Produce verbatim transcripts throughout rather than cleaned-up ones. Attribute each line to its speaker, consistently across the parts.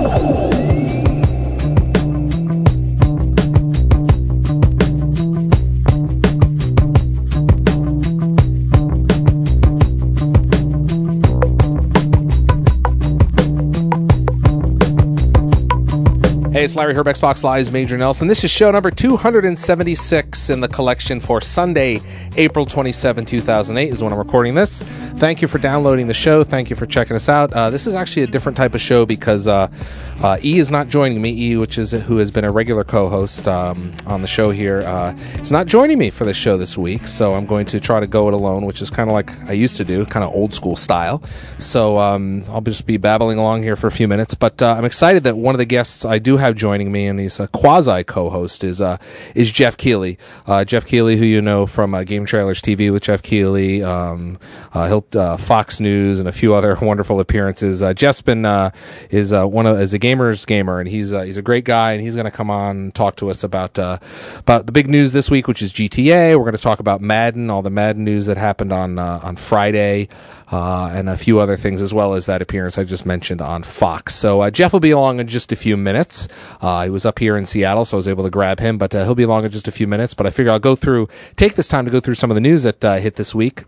Speaker 1: Hey, it's Larry Herb, Xbox Live's Major Nelson. This is show number two hundred seventy-six in the collection for Sunday, April twenty-seventh, two thousand eight is when I'm recording this. Thank you for downloading the show. Thank you for checking us out. Uh, this is actually a different type of show because uh, uh, E is not joining me. E, which is who has been a regular co-host um, on the show here, uh, is not joining me for the show this week. So I'm going to try to go it alone, which is kind of like I used to do, kind of old school style. So um, I'll just be babbling along here for a few minutes. But uh, I'm excited that one of the guests I do have joining me, and he's a quasi co-host, is uh, is Jeff Keighley. Uh, Jeff Keighley, who you know from uh, Game Trailers T V with Jeff Keighley, um, uh, he'll uh, Fox News, and a few other wonderful appearances. Uh, Jeff's been uh, is uh, one of is a gamer's gamer, and he's uh, he's a great guy, and he's going to come on and talk to us about uh, about the big news this week, which is G T A. We're going to talk about Madden, all the Madden news that happened on uh, on Friday. Uh, and a few other things, as well as that appearance I just mentioned on Fox. So uh, Jeff will be along in just a few minutes. Uh, he was up here in Seattle, so I was able to grab him, but uh, he'll be along in just a few minutes. But I figure I'll go through, take this time to go through some of the news that uh, hit this week.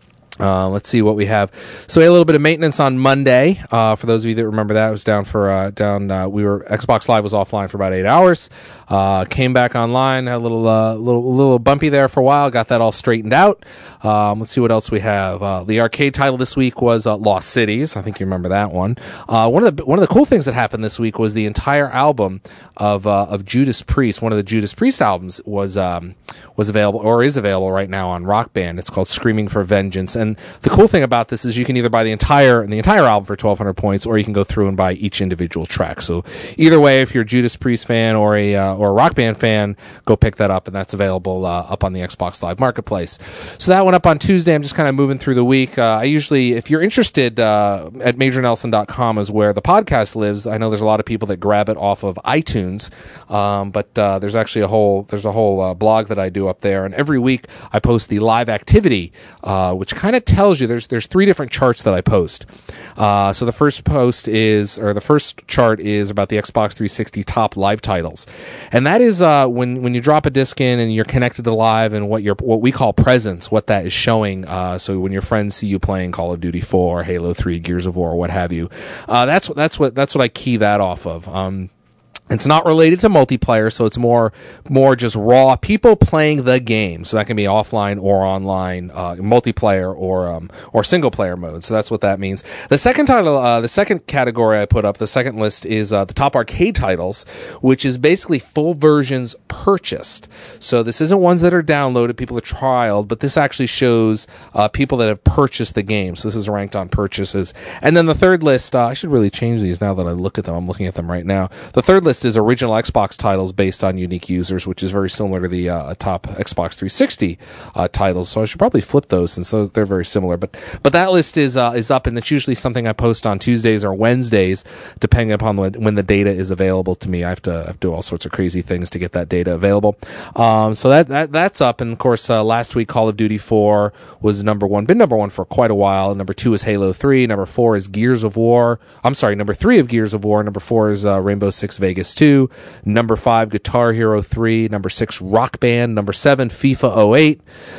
Speaker 1: Uh, let's see what we have. So we had a little bit of maintenance on Monday. Uh, for those of you that remember that, it was down for, uh, down, uh, we were, Xbox Live was offline for about eight hours. Uh, came back online, had a little, uh, little, little bumpy there for a while, got that all straightened out. Um, let's see what else we have. Uh, the arcade title this week was, uh, Lost Cities. I think you remember that one. Uh, one of the, one of the cool things that happened this week was the entire album of, uh, of Judas Priest. One of the Judas Priest albums was, um, was available, or is available right now on Rock Band. It's called Screaming for Vengeance. And the cool thing about this is you can either buy the entire the entire album for twelve hundred points, or you can go through and buy each individual track. So either way, if you're a Judas Priest fan or a uh, or a Rock Band fan, go pick that up, and that's available uh, up on the Xbox Live Marketplace. So that went up on Tuesday. I'm just kind of moving through the week. Uh, I usually, if you're interested, uh, at major nelson dot com is where the podcast lives. I know there's a lot of people that grab it off of iTunes, um, but uh, there's actually a whole there's a whole uh, blog that I do up there, and every week I post the live activity, uh, which kind of tells you there's there's three different charts that I post. Uh, so the first post is, or the first chart is about the Xbox three sixty top live titles, and that is uh, when when you drop a disc in and you're connected to live, and what your what we call presence, what that is showing. Uh, so when your friends see you playing Call of Duty four, Halo three, Gears of War, what have you, uh, that's that's what that's what I key that off of. Um, It's not related to multiplayer, so it's more more just raw people playing the game. So that can be offline or online, uh, multiplayer or um, or single player mode. So that's what that means. The second title, uh, the second category I put up, the second list is uh, the top arcade titles, which is basically full versions purchased. So this isn't ones that are downloaded, people have trialed, but this actually shows uh, people that have purchased the game. So this is ranked on purchases. And then the third list, uh, I should really change these now that I look at them. I'm looking at them right now. The third list is original Xbox titles based on unique users, which is very similar to the uh, top Xbox three sixty uh, titles. So I should probably flip those since those they're very similar. But but that list is uh, is up, and it's usually something I post on Tuesdays or Wednesdays, depending upon when, when the data is available to me. I have to, I have to do all sorts of crazy things to get that data available. Um, so that, that that's up, and of course uh, last week Call of Duty four was number one, been number one for quite a while. Number two is Halo three. Number four is Gears of War. I'm sorry, number three of Gears of War. Number four is uh, Rainbow Six Vegas two. Number five, Guitar Hero three. Number six, Rock Band. Number seven, FIFA oh eight.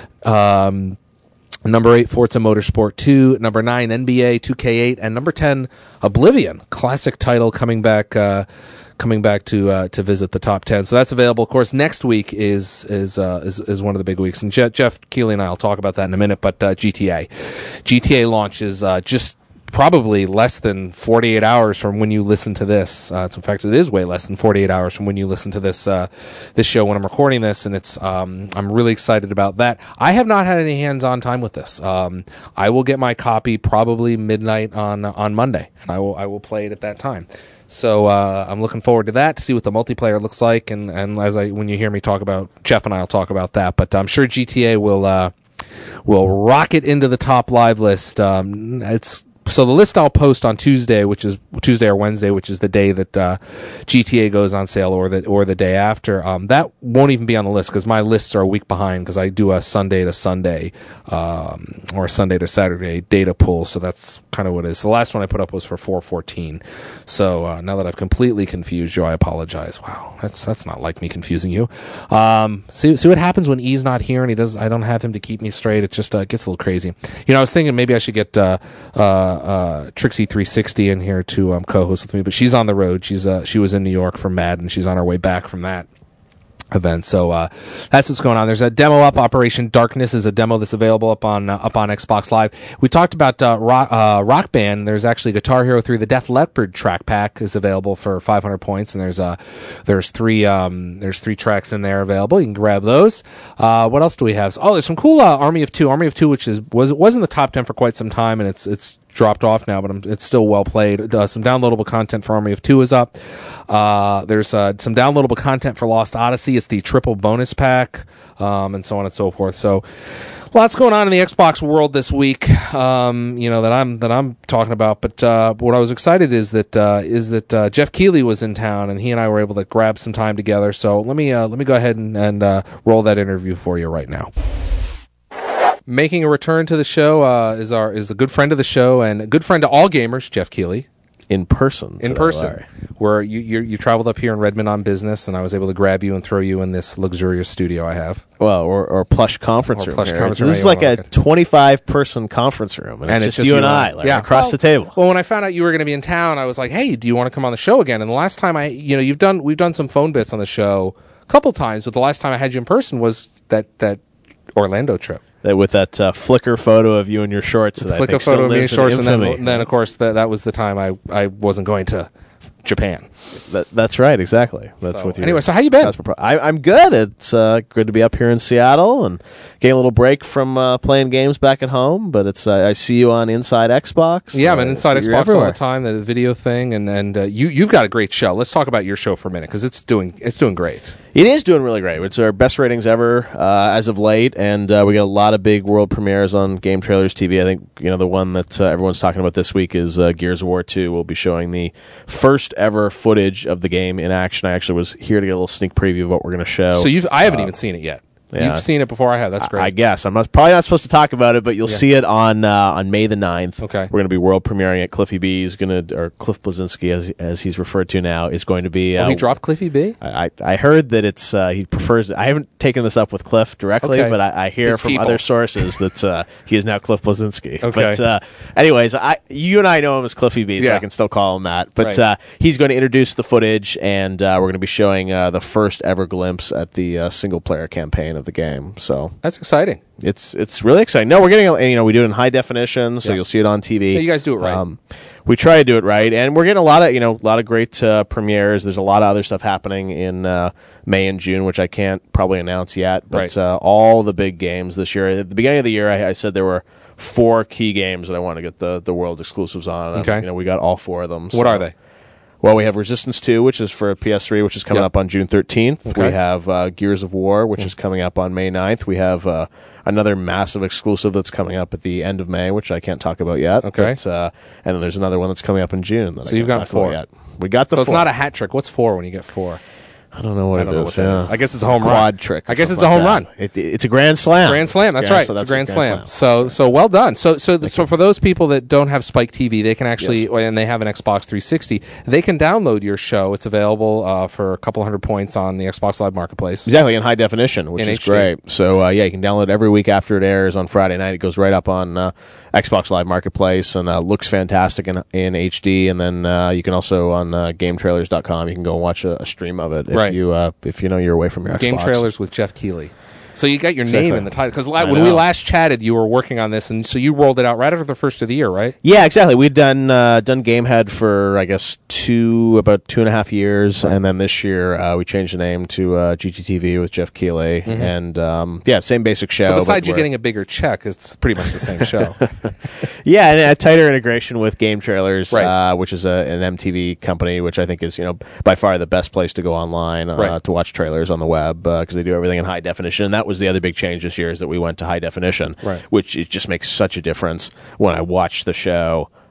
Speaker 1: Um, number eight, Forza Motorsport two. Number nine, N B A two K eight. And number ten, Oblivion. Classic title coming back uh, coming back to uh, to visit the top ten. So that's available. Of course, next week is is uh, is, is one of the big weeks. And Je- Jeff Keighley and I will talk about that in a minute. But uh, G T A. G T A launches uh, just probably less than forty-eight hours from when you listen to this. Uh, it's, in fact, it is way less than forty-eight hours from when you listen to this uh, this show when I'm recording this, and it's um, I'm really excited about that. I have not had any hands-on time with this. Um, I will get my copy probably midnight on on Monday, and I will I will play it at that time. So uh, I'm looking forward to that, to see what the multiplayer looks like, and, and as I when you hear me talk about, Jeff and I will talk about that. But I'm sure G T A will uh, will rocket into the top live list. Um, it's so the list I'll post on Tuesday, which is Tuesday or Wednesday, which is the day that uh, G T A goes on sale, or the or the day after. Um, that won't even be on the list because my lists are a week behind because I do a Sunday to Sunday um, or a Sunday to Saturday data pull. So that's kind of what it is. The last one I put up was for four fourteen. So uh, now that I've completely confused you, I apologize. Wow, that's that's not like me confusing you. Um, see see what happens when E's not here and he does. I don't have him to keep me straight. It just uh, gets a little crazy. You know, I was thinking maybe I should get. Uh, uh, Uh, Trixie three sixty in here to um, co-host with me, but she's on the road. She's uh, she was in New York for Madden. She's on her way back from that event. So uh, that's what's going on. There's a demo up. Operation Darkness is a demo that's available up on uh, up on Xbox Live. We talked about uh, rock, uh, Rock Band. There's actually Guitar Hero three. The Def Leppard track pack is available for five hundred points, and there's uh, there's three um, there's three tracks in there available. You can grab those. Uh, what else do we have? Oh, there's some cool uh, Army of Two. Army of Two, which is was was in the top ten for quite some time, and it's it's dropped off now, but I'm, it's still well played. Uh, some downloadable content for Army of Two is up. Uh, there's uh, some downloadable content for Lost Odyssey. It's the triple bonus pack, um, and so on and so forth. So, lots going on in the Xbox world this week. Um, you know that I'm that I'm talking about. But uh, what I was excited is that uh, is that uh, Jeff Keighley was in town, and he and I were able to grab some time together. So let me uh, let me go ahead and, and uh, roll that interview for you right now. Making a return to the show uh, is our is a good friend of the show and a good friend to all gamers, Jeff Keighley.
Speaker 2: In person.
Speaker 1: In person. Where you, you you traveled up here in Redmond on business, and I was able to grab you and throw you in this luxurious studio I have.
Speaker 2: Well, or, or plush conference
Speaker 1: or
Speaker 2: room.
Speaker 1: Plush
Speaker 2: here.
Speaker 1: conference
Speaker 2: this
Speaker 1: room.
Speaker 2: is like a twenty-five person conference room, and,
Speaker 1: and
Speaker 2: it's, it's just you and I, like,
Speaker 1: yeah.
Speaker 2: across
Speaker 1: well,
Speaker 2: the table.
Speaker 1: Well, when I found out you were going to be in town, I was like, "Hey, do you want to come on the show again?" And the last time I, you know, you've done we've done some phone bits on the show a couple times, but the last time I had you in person was that that Orlando trip.
Speaker 2: That with that uh, Flickr photo of you in your shorts. That
Speaker 1: Flickr
Speaker 2: I think
Speaker 1: photo of me in shorts,
Speaker 2: in
Speaker 1: and then, and then of course that that was the time I, I wasn't going to Japan.
Speaker 2: That, that's right, exactly. That's
Speaker 1: so,
Speaker 2: with you.
Speaker 1: Anyway, so how you been?
Speaker 2: I, I'm good. It's uh, good to be up here in Seattle and getting a little break from uh, playing games back at home. But it's uh, I see you on Inside Xbox.
Speaker 1: Yeah, I'm in Inside Xbox all
Speaker 2: everywhere.
Speaker 1: the time. The video thing, and and uh, you you've got a great show. Let's talk about your show for a minute because it's doing it's doing great.
Speaker 2: It is doing really great. It's our best ratings ever uh, as of late, and uh, we got a lot of big world premieres on Game Trailers T V. I think you know the one that uh, everyone's talking about this week is uh, Gears of War two. We'll be showing the first ever footage of the game in action. I actually was here to get a little sneak preview of what we're going to show.
Speaker 1: So you've I haven't
Speaker 2: uh,
Speaker 1: even seen it yet.
Speaker 2: Yeah.
Speaker 1: You've seen it before I have. That's great.
Speaker 2: I, I guess I'm not, probably not supposed to talk about it, but you'll
Speaker 1: Yeah.
Speaker 2: see it on uh, on May the ninth.
Speaker 1: Okay,
Speaker 2: we're going to be world premiering it. Cliffy B is going to, or Cliff Blazinski, as as he's referred to now, is going to be. Uh,
Speaker 1: oh, he dropped Cliffy B.
Speaker 2: I I heard that it's uh, he prefers. I haven't taken this up with Cliff directly,
Speaker 1: Okay.
Speaker 2: but I, I hear
Speaker 1: His
Speaker 2: from
Speaker 1: people.
Speaker 2: other sources that uh, he is now Cliff Blazinski.
Speaker 1: Okay.
Speaker 2: But uh, anyways, I you and I know him as Cliffy B, so
Speaker 1: Yeah.
Speaker 2: I can still call him that. But
Speaker 1: Right.
Speaker 2: uh, he's going to introduce the footage, and uh, we're going to be showing uh, the first ever glimpse at the uh, single player campaign of the game. So
Speaker 1: That's exciting.
Speaker 2: it's it's really exciting. No, we're getting a- you know we do it in high definition, so
Speaker 1: Yeah.
Speaker 2: you'll see it on T V.
Speaker 1: Yeah, you guys do it right.
Speaker 2: Um, we try to do it right, and we're getting a lot of you know a lot of great uh, premieres. There's a lot of other stuff happening in uh, May and June, which I can't probably announce yet. But
Speaker 1: Right.
Speaker 2: uh, all the big games this year. At the beginning of the year, I, I said there were four key games that I want to get the the world exclusives on. And,
Speaker 1: Okay.
Speaker 2: you know we got all four of them.
Speaker 1: What
Speaker 2: so-
Speaker 1: are they?
Speaker 2: Well, we have Resistance two, which is for P S three, which is coming
Speaker 1: Yep.
Speaker 2: up on June thirteenth.
Speaker 1: Okay.
Speaker 2: We have uh, Gears of War, which
Speaker 1: Mm.
Speaker 2: is coming up on May ninth. We have uh, another massive exclusive that's coming up at the end of May, which I can't talk about yet.
Speaker 1: Okay.
Speaker 2: But, uh, and then there's another one that's coming up in June. That
Speaker 1: So
Speaker 2: I
Speaker 1: you've
Speaker 2: can't
Speaker 1: got
Speaker 2: talk
Speaker 1: four.
Speaker 2: about yet. We got the
Speaker 1: So it's
Speaker 2: four.
Speaker 1: not a hat trick. What's four when you get four?
Speaker 2: I don't know what
Speaker 1: I don't
Speaker 2: it
Speaker 1: know
Speaker 2: is.
Speaker 1: what that
Speaker 2: yeah.
Speaker 1: is. I guess it's a home
Speaker 2: Quad
Speaker 1: run.
Speaker 2: trick. or
Speaker 1: I guess it's
Speaker 2: something
Speaker 1: a home
Speaker 2: like
Speaker 1: run.
Speaker 2: that. It, it's a grand slam.
Speaker 1: Grand Slam. That's
Speaker 2: Yeah,
Speaker 1: right.
Speaker 2: so
Speaker 1: it's
Speaker 2: that's
Speaker 1: a Grand,
Speaker 2: Grand
Speaker 1: Slam. So so well done. So so th- so for those people that don't have Spike T V, they can actually,
Speaker 2: Yes.
Speaker 1: and they have an Xbox three sixty, they can download your show. It's available uh, for a couple hundred points on the Xbox Live Marketplace.
Speaker 2: Exactly, in high definition, which
Speaker 1: In
Speaker 2: is
Speaker 1: H D.
Speaker 2: great. So, uh, yeah, you can download it every week after it airs on Friday night. It goes right up on uh, Xbox Live Marketplace and uh, looks fantastic in, in H D. And then uh, you can also, on uh, game trailers dot com, you can go and watch a, a stream of it if
Speaker 1: Right.
Speaker 2: you uh, if you know you're away from your
Speaker 1: Game
Speaker 2: Xbox.
Speaker 1: Trailers with Jeff Keighley. So you got your
Speaker 2: Exactly.
Speaker 1: name in the title because
Speaker 2: I
Speaker 1: when we
Speaker 2: know.
Speaker 1: last chatted, you were working on this, and so you rolled it out right after the first of the year, right?
Speaker 2: Yeah, exactly. We'd done uh, done Gamehead for I guess two about two and a half years, and then this year uh, we changed the name to uh, G T T V with Jeff Keighley, and um, yeah, same basic show.
Speaker 1: So
Speaker 2: but
Speaker 1: besides you
Speaker 2: we're-
Speaker 1: getting a bigger check, it's pretty much the same show.
Speaker 2: Yeah, and a tighter integration with Game Trailers,
Speaker 1: Right.
Speaker 2: uh, which is a, an M T V company, which I think is you know by far the best place to go online uh,
Speaker 1: Right.
Speaker 2: to watch trailers on the web because they do everything in high definition. And that was the other big change this year is that we went to high definition,
Speaker 1: Right.
Speaker 2: which it just makes such a difference when I watch the show.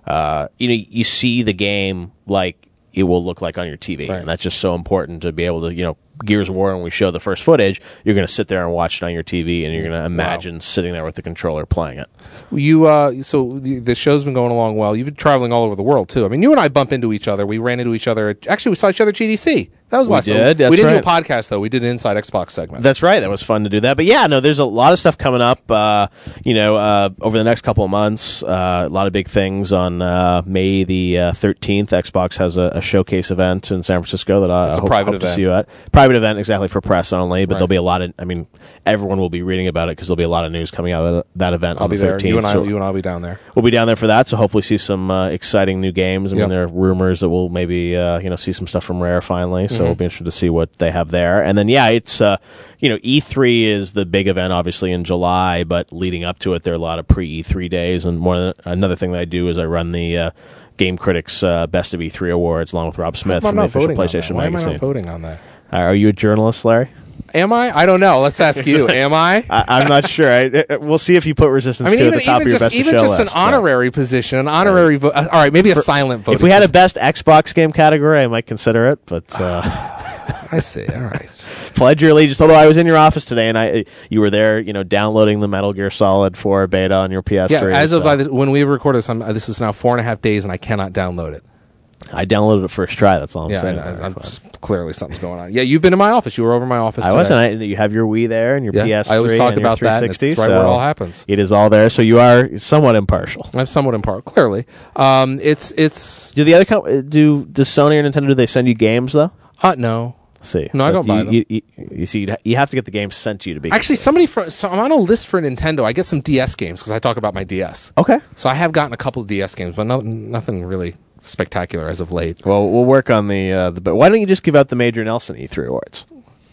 Speaker 2: uh, you know, you see the game like it will look like on your T V,
Speaker 1: Right.
Speaker 2: and that's just so important to be able to, you know, Gears of War, when we show the first footage, you're going to sit there and watch it on your T V, and you're going to imagine wow. sitting there with the controller playing it.
Speaker 1: You uh, so the, the show's been going along well. You've been traveling all over the world too. I mean, you and I bump into each other. We ran into each other. At, actually, we saw each other at G D C. That was
Speaker 2: we
Speaker 1: last
Speaker 2: did.
Speaker 1: time.
Speaker 2: That's
Speaker 1: we didn't
Speaker 2: right.
Speaker 1: do a podcast though. We did an Inside Xbox segment.
Speaker 2: That's right. That was fun to do that. But yeah, no, there's a lot of stuff coming up. Uh, you know, uh, over the next couple of months, uh, a lot of big things on uh, May the uh, thirteenth. Xbox has a, a showcase event in San Francisco that I, I hope, hope to see you at. Private event, exactly, for press only. But right. there'll be a lot of. I mean, everyone will be reading about it because there'll be a lot of news coming out of that event.
Speaker 1: I'll
Speaker 2: on
Speaker 1: be
Speaker 2: the
Speaker 1: there.
Speaker 2: thirteenth,
Speaker 1: You and I.
Speaker 2: so
Speaker 1: You and I'll be down there.
Speaker 2: We'll be down there for that. So hopefully, see some uh, exciting new games. I mean,
Speaker 1: yep.
Speaker 2: there are rumors that we'll maybe uh, you know see some stuff from Rare finally. So
Speaker 1: mm-hmm.
Speaker 2: we'll be interested to see what they have there. And then, yeah, it's, uh, you know, E three is the big event, obviously, in July, but leading up to it, there are a lot of pre-E three days. And more than, another thing that I do is I run the uh, Game Critics uh, Best of E three Awards along with Rob Smith from the official PlayStation
Speaker 1: Why
Speaker 2: magazine.
Speaker 1: am I not voting on that?
Speaker 2: Uh, are you a journalist, Larry?
Speaker 1: Am I? I don't know. Let's ask you. Am I?
Speaker 2: I I'm not sure. I, I, we'll see if you put Resistance
Speaker 1: I mean,
Speaker 2: two
Speaker 1: even,
Speaker 2: at the top
Speaker 1: even
Speaker 2: of your
Speaker 1: just,
Speaker 2: Best of
Speaker 1: even
Speaker 2: Show
Speaker 1: just
Speaker 2: list,
Speaker 1: an honorary but. position, an honorary vote. Uh, all right, maybe a
Speaker 2: For,
Speaker 1: silent vote.
Speaker 2: If we had a Best Xbox game category, I might consider it, but... Uh,
Speaker 1: I see. All right.
Speaker 2: Pledge your allegiance. Although I was in your office today, and I, you were there, you know, downloading the Metal Gear Solid four beta on your P S three.
Speaker 1: Yeah. As
Speaker 2: so.
Speaker 1: of uh, when we recorded this, I'm, uh, this is now four and a half days, and I cannot download it.
Speaker 2: I downloaded it first try. That's all I'm
Speaker 1: yeah,
Speaker 2: saying.
Speaker 1: I, I, I'm just, clearly something's going on. Yeah, you've been in my office. You were over my office.
Speaker 2: I
Speaker 1: today.
Speaker 2: wasn't. I, you have your Wii there and your
Speaker 1: yeah,
Speaker 2: P S three.
Speaker 1: I always talk
Speaker 2: and
Speaker 1: about
Speaker 2: your
Speaker 1: that.
Speaker 2: three sixty,
Speaker 1: That's right
Speaker 2: so
Speaker 1: where it all happens.
Speaker 2: It is all there. So you are somewhat impartial.
Speaker 1: I'm somewhat impartial. Clearly, um, it's it's.
Speaker 2: Do the other com- do does Sony or Nintendo? Do they send you games though?
Speaker 1: Uh, no.
Speaker 2: See,
Speaker 1: no, I don't
Speaker 2: you,
Speaker 1: buy them.
Speaker 2: You, you, you see, you have to get the games sent to you to be
Speaker 1: actually somebody for. So I'm on a list for Nintendo. I get some D S games because I talk about my D S.
Speaker 2: Okay,
Speaker 1: so I have gotten a couple of D S games, but no, nothing really spectacular as of late.
Speaker 2: Well, we'll work on the. Uh, the but why don't you just give out the Major Nelson E three awards?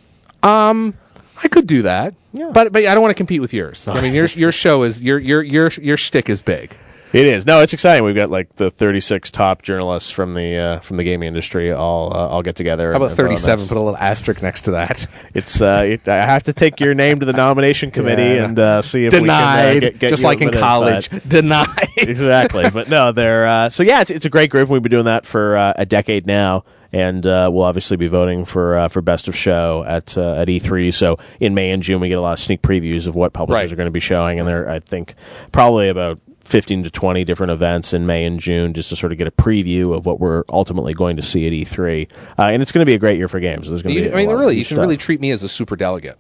Speaker 1: Um, I could do that. Yeah, but but I don't want to compete with yours. I mean, your your show is your your your your shtick is big.
Speaker 2: It is. No, it's exciting. We've got like the thirty-six top journalists from the uh, from the gaming industry all uh, all get together.
Speaker 1: How about thirty-seven? Put a little asterisk next to that.
Speaker 2: It's. Uh, it, I have to take your name to the nomination committee yeah. and uh, see if
Speaker 1: denied.
Speaker 2: we can uh, get, get
Speaker 1: just
Speaker 2: you
Speaker 1: like in college.
Speaker 2: But
Speaker 1: denied.
Speaker 2: Exactly. But no, they're. Uh, so yeah, it's it's a great group. We've been doing that for uh, a decade now. And uh, we'll obviously be voting for uh, for Best of Show at uh, at E three. So in May and June, we get a lot of sneak previews of what publishers
Speaker 1: right.
Speaker 2: are going to be showing, and there, I think, probably about fifteen to twenty different events in May and June just to sort of get a preview of what we're ultimately going to see at E three. Uh, and it's going to be a great year for games. There's going to
Speaker 1: you,
Speaker 2: be
Speaker 1: I mean, really, you
Speaker 2: can
Speaker 1: really treat me as a super delegate.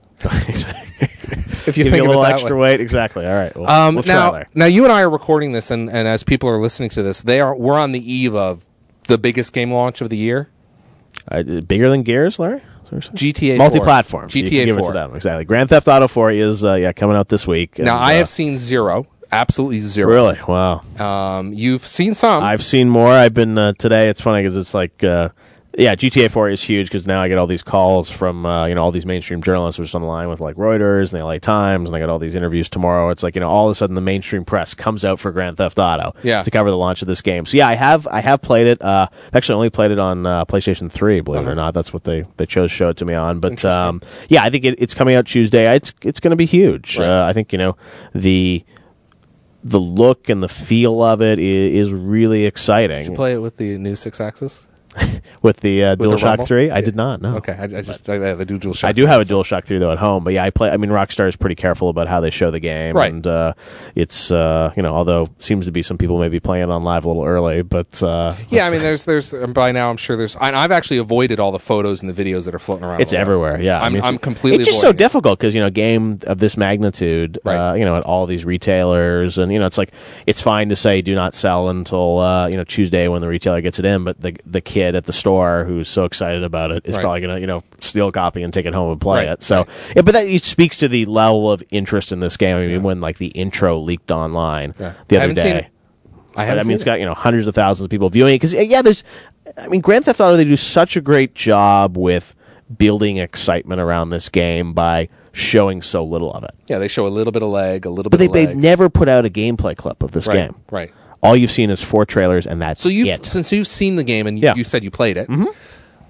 Speaker 2: If
Speaker 1: you
Speaker 2: Give
Speaker 1: think
Speaker 2: you a little extra
Speaker 1: way.
Speaker 2: weight, exactly. All right. We'll,
Speaker 1: um,
Speaker 2: we'll
Speaker 1: now,
Speaker 2: try there.
Speaker 1: now you and I are recording this, and, and as people are listening to this, they are we're on the eve of the biggest game launch of the year.
Speaker 2: Uh, bigger than Gears, Larry?
Speaker 1: G T A
Speaker 2: multi-platform.
Speaker 1: G T A
Speaker 2: so you can give
Speaker 1: four.
Speaker 2: It to them. Exactly. Grand Theft Auto four is uh, yeah coming out this week.
Speaker 1: Now
Speaker 2: and,
Speaker 1: I
Speaker 2: uh,
Speaker 1: have seen zero, absolutely zero.
Speaker 2: Really? Wow.
Speaker 1: Um, you've seen some.
Speaker 2: I've seen more. I've been uh, today. It's funny because it's like. Uh, Yeah, G T A four is huge because now I get all these calls from uh, you know all these mainstream journalists who are just on the line with like Reuters and the L A Times, and I got all these interviews tomorrow. It's like you know all of a sudden the mainstream press comes out for Grand Theft Auto
Speaker 1: yeah.
Speaker 2: to cover the launch of this game. So yeah, I have I have played it. Uh, actually, only played it on uh, PlayStation three. Believe uh-huh. it or not, that's what they, they chose to show it to me on. But um, yeah, I think it, it's coming out Tuesday. It's it's going to be huge.
Speaker 1: Right.
Speaker 2: Uh, I think you know the. The look and the feel of it is, is really exciting.
Speaker 1: Did you play it with the new six axis?
Speaker 2: With the uh,
Speaker 1: With the
Speaker 2: DualShock
Speaker 1: Rumble?
Speaker 2: three? I did not, no.
Speaker 1: Okay, I, I just I, I do DualShock.
Speaker 2: I do have a DualShock three, though, at home. But yeah, I play. I mean, Rockstar is pretty careful about how they show the game.
Speaker 1: Right.
Speaker 2: And uh, it's, uh, you know, although seems to be some people maybe playing it on live a little early. But uh,
Speaker 1: yeah, I mean, there's, there's, by now I'm sure there's, I, I've actually avoided all the photos and the videos that are floating around.
Speaker 2: It's
Speaker 1: online.
Speaker 2: everywhere, yeah.
Speaker 1: I'm,
Speaker 2: I mean,
Speaker 1: I'm completely
Speaker 2: It's just so
Speaker 1: avoiding it.
Speaker 2: difficult because, you know, a game of this magnitude,
Speaker 1: Right.
Speaker 2: uh, you know, at all these retailers. And, you know, it's like, it's fine to say do not sell until, uh, you know, Tuesday when the retailer gets it in. But the the kid at the store who's so excited about it is
Speaker 1: Right.
Speaker 2: probably going to, you know, steal a copy and take it home and play
Speaker 1: Right.
Speaker 2: it. So,
Speaker 1: Right.
Speaker 2: yeah, but that it speaks to the level of interest in this game. I mean,
Speaker 1: Yeah.
Speaker 2: when, like, the intro leaked online
Speaker 1: Yeah.
Speaker 2: the
Speaker 1: I
Speaker 2: other
Speaker 1: haven't seen
Speaker 2: day.
Speaker 1: it. I haven't
Speaker 2: I mean,
Speaker 1: seen
Speaker 2: it's
Speaker 1: it.
Speaker 2: got, you know, hundreds of thousands of people viewing it. Because, yeah, there's, I mean, Grand Theft Auto, they do such a great job with building excitement around this game by showing so little of it.
Speaker 1: Yeah, they show a little bit of leg, a little
Speaker 2: But
Speaker 1: bit
Speaker 2: they,
Speaker 1: of leg.
Speaker 2: they've never put out a gameplay clip of this
Speaker 1: right,
Speaker 2: game.
Speaker 1: Right.
Speaker 2: All you've seen is four trailers, and that's
Speaker 1: So you,
Speaker 2: it.
Speaker 1: since you've seen the game and
Speaker 2: Yeah.
Speaker 1: you said you played it,
Speaker 2: Mm-hmm.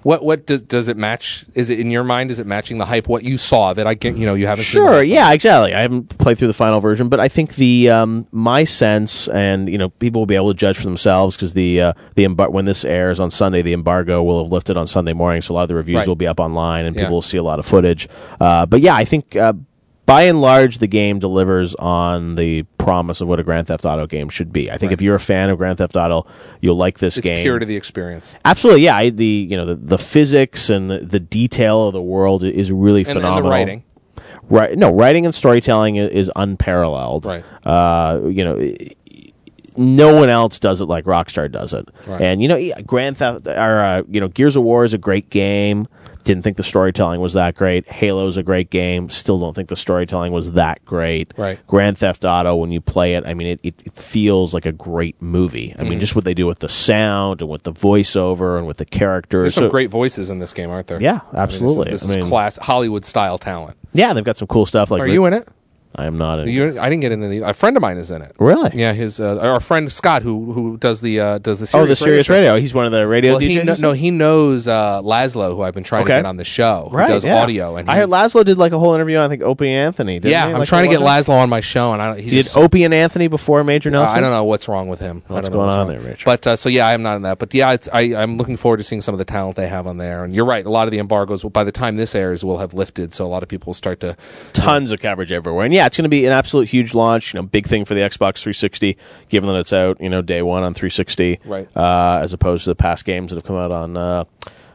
Speaker 1: What what does does it match? Is it in your mind? Is it matching the hype? What you saw of it? I get you know you haven't seen
Speaker 2: Sure,
Speaker 1: it.
Speaker 2: yeah, exactly. I haven't played through the final version, but I think the um, my sense, and you know, people will be able to judge for themselves because the uh, the embar- when this airs on Sunday, the embargo will have lifted on Sunday morning, so a lot of the reviews
Speaker 1: Right.
Speaker 2: will be up online, and
Speaker 1: Yeah.
Speaker 2: people will see a lot of footage. Uh, but yeah, I think. Uh, By and large, the game delivers on the promise of what a Grand Theft Auto game should be. I think
Speaker 1: Right.
Speaker 2: if you're a fan of Grand Theft Auto, you'll like this
Speaker 1: It's
Speaker 2: game.
Speaker 1: pure to the experience.
Speaker 2: Absolutely, yeah. I, the you know the, the physics and the, the detail of the world is really
Speaker 1: And,
Speaker 2: phenomenal.
Speaker 1: and the writing.
Speaker 2: Right? No, writing and storytelling is, is unparalleled.
Speaker 1: Right.
Speaker 2: Uh, you know. No one else does it like Rockstar does it,
Speaker 1: Right.
Speaker 2: and you know, yeah, Grand Theft or uh, you know, Gears of War is a great game. Didn't think the storytelling was that great. Halo's a great game. Still don't think the storytelling was that great.
Speaker 1: Right.
Speaker 2: Grand Theft Auto, when you play it, I mean, it, it, it feels like a great movie. I
Speaker 1: Mhm.
Speaker 2: mean, just what they do with the sound and with the voiceover and with the characters.
Speaker 1: There's some
Speaker 2: So-
Speaker 1: great voices in this game, aren't there?
Speaker 2: Yeah, absolutely.
Speaker 1: I mean, this is,
Speaker 2: I
Speaker 1: this
Speaker 2: mean-
Speaker 1: is class Hollywood style talent.
Speaker 2: Yeah, they've got some cool stuff. Like,
Speaker 1: Are you in it?
Speaker 2: I am not in.
Speaker 1: You, I didn't get into the. A friend of mine is in it.
Speaker 2: Really?
Speaker 1: Yeah, his uh, our friend Scott, who who does the uh, does the
Speaker 2: Oh,
Speaker 1: Sirius
Speaker 2: the Sirius
Speaker 1: radio.
Speaker 2: Radio. He's one of the radio
Speaker 1: Well,
Speaker 2: D Js.
Speaker 1: he kno- no, he knows uh, Laszlo, who I've been trying
Speaker 2: Okay.
Speaker 1: to get on the show. Who
Speaker 2: right,
Speaker 1: does
Speaker 2: yeah.
Speaker 1: audio, and
Speaker 2: I
Speaker 1: he,
Speaker 2: heard Laszlo did like a whole interview on, I think, Opie and Anthony. Didn't
Speaker 1: yeah,
Speaker 2: he?
Speaker 1: I'm
Speaker 2: Like,
Speaker 1: trying to get
Speaker 2: one of them?
Speaker 1: Laszlo on my show, and I don't. He's
Speaker 2: Did
Speaker 1: just,
Speaker 2: Opie and Anthony before Major
Speaker 1: uh,
Speaker 2: Nelson?
Speaker 1: I don't know what's wrong with him. I
Speaker 2: What's
Speaker 1: don't know
Speaker 2: going
Speaker 1: what's
Speaker 2: on
Speaker 1: wrong.
Speaker 2: there, Rich?
Speaker 1: But uh, so yeah, I'm not in that. But yeah, it's, I I'm looking forward to seeing some of the talent they have on there. And you're right, a lot of the embargoes, by the time this airs, will have lifted. So a lot of people will start to.
Speaker 2: Tons of coverage everywhere, and yeah, it's going to be an absolute huge launch. You know, big thing for the Xbox three sixty, given that it's out, you know, day one on three sixty,
Speaker 1: Right.
Speaker 2: Uh, as opposed to the past games that have come out on uh,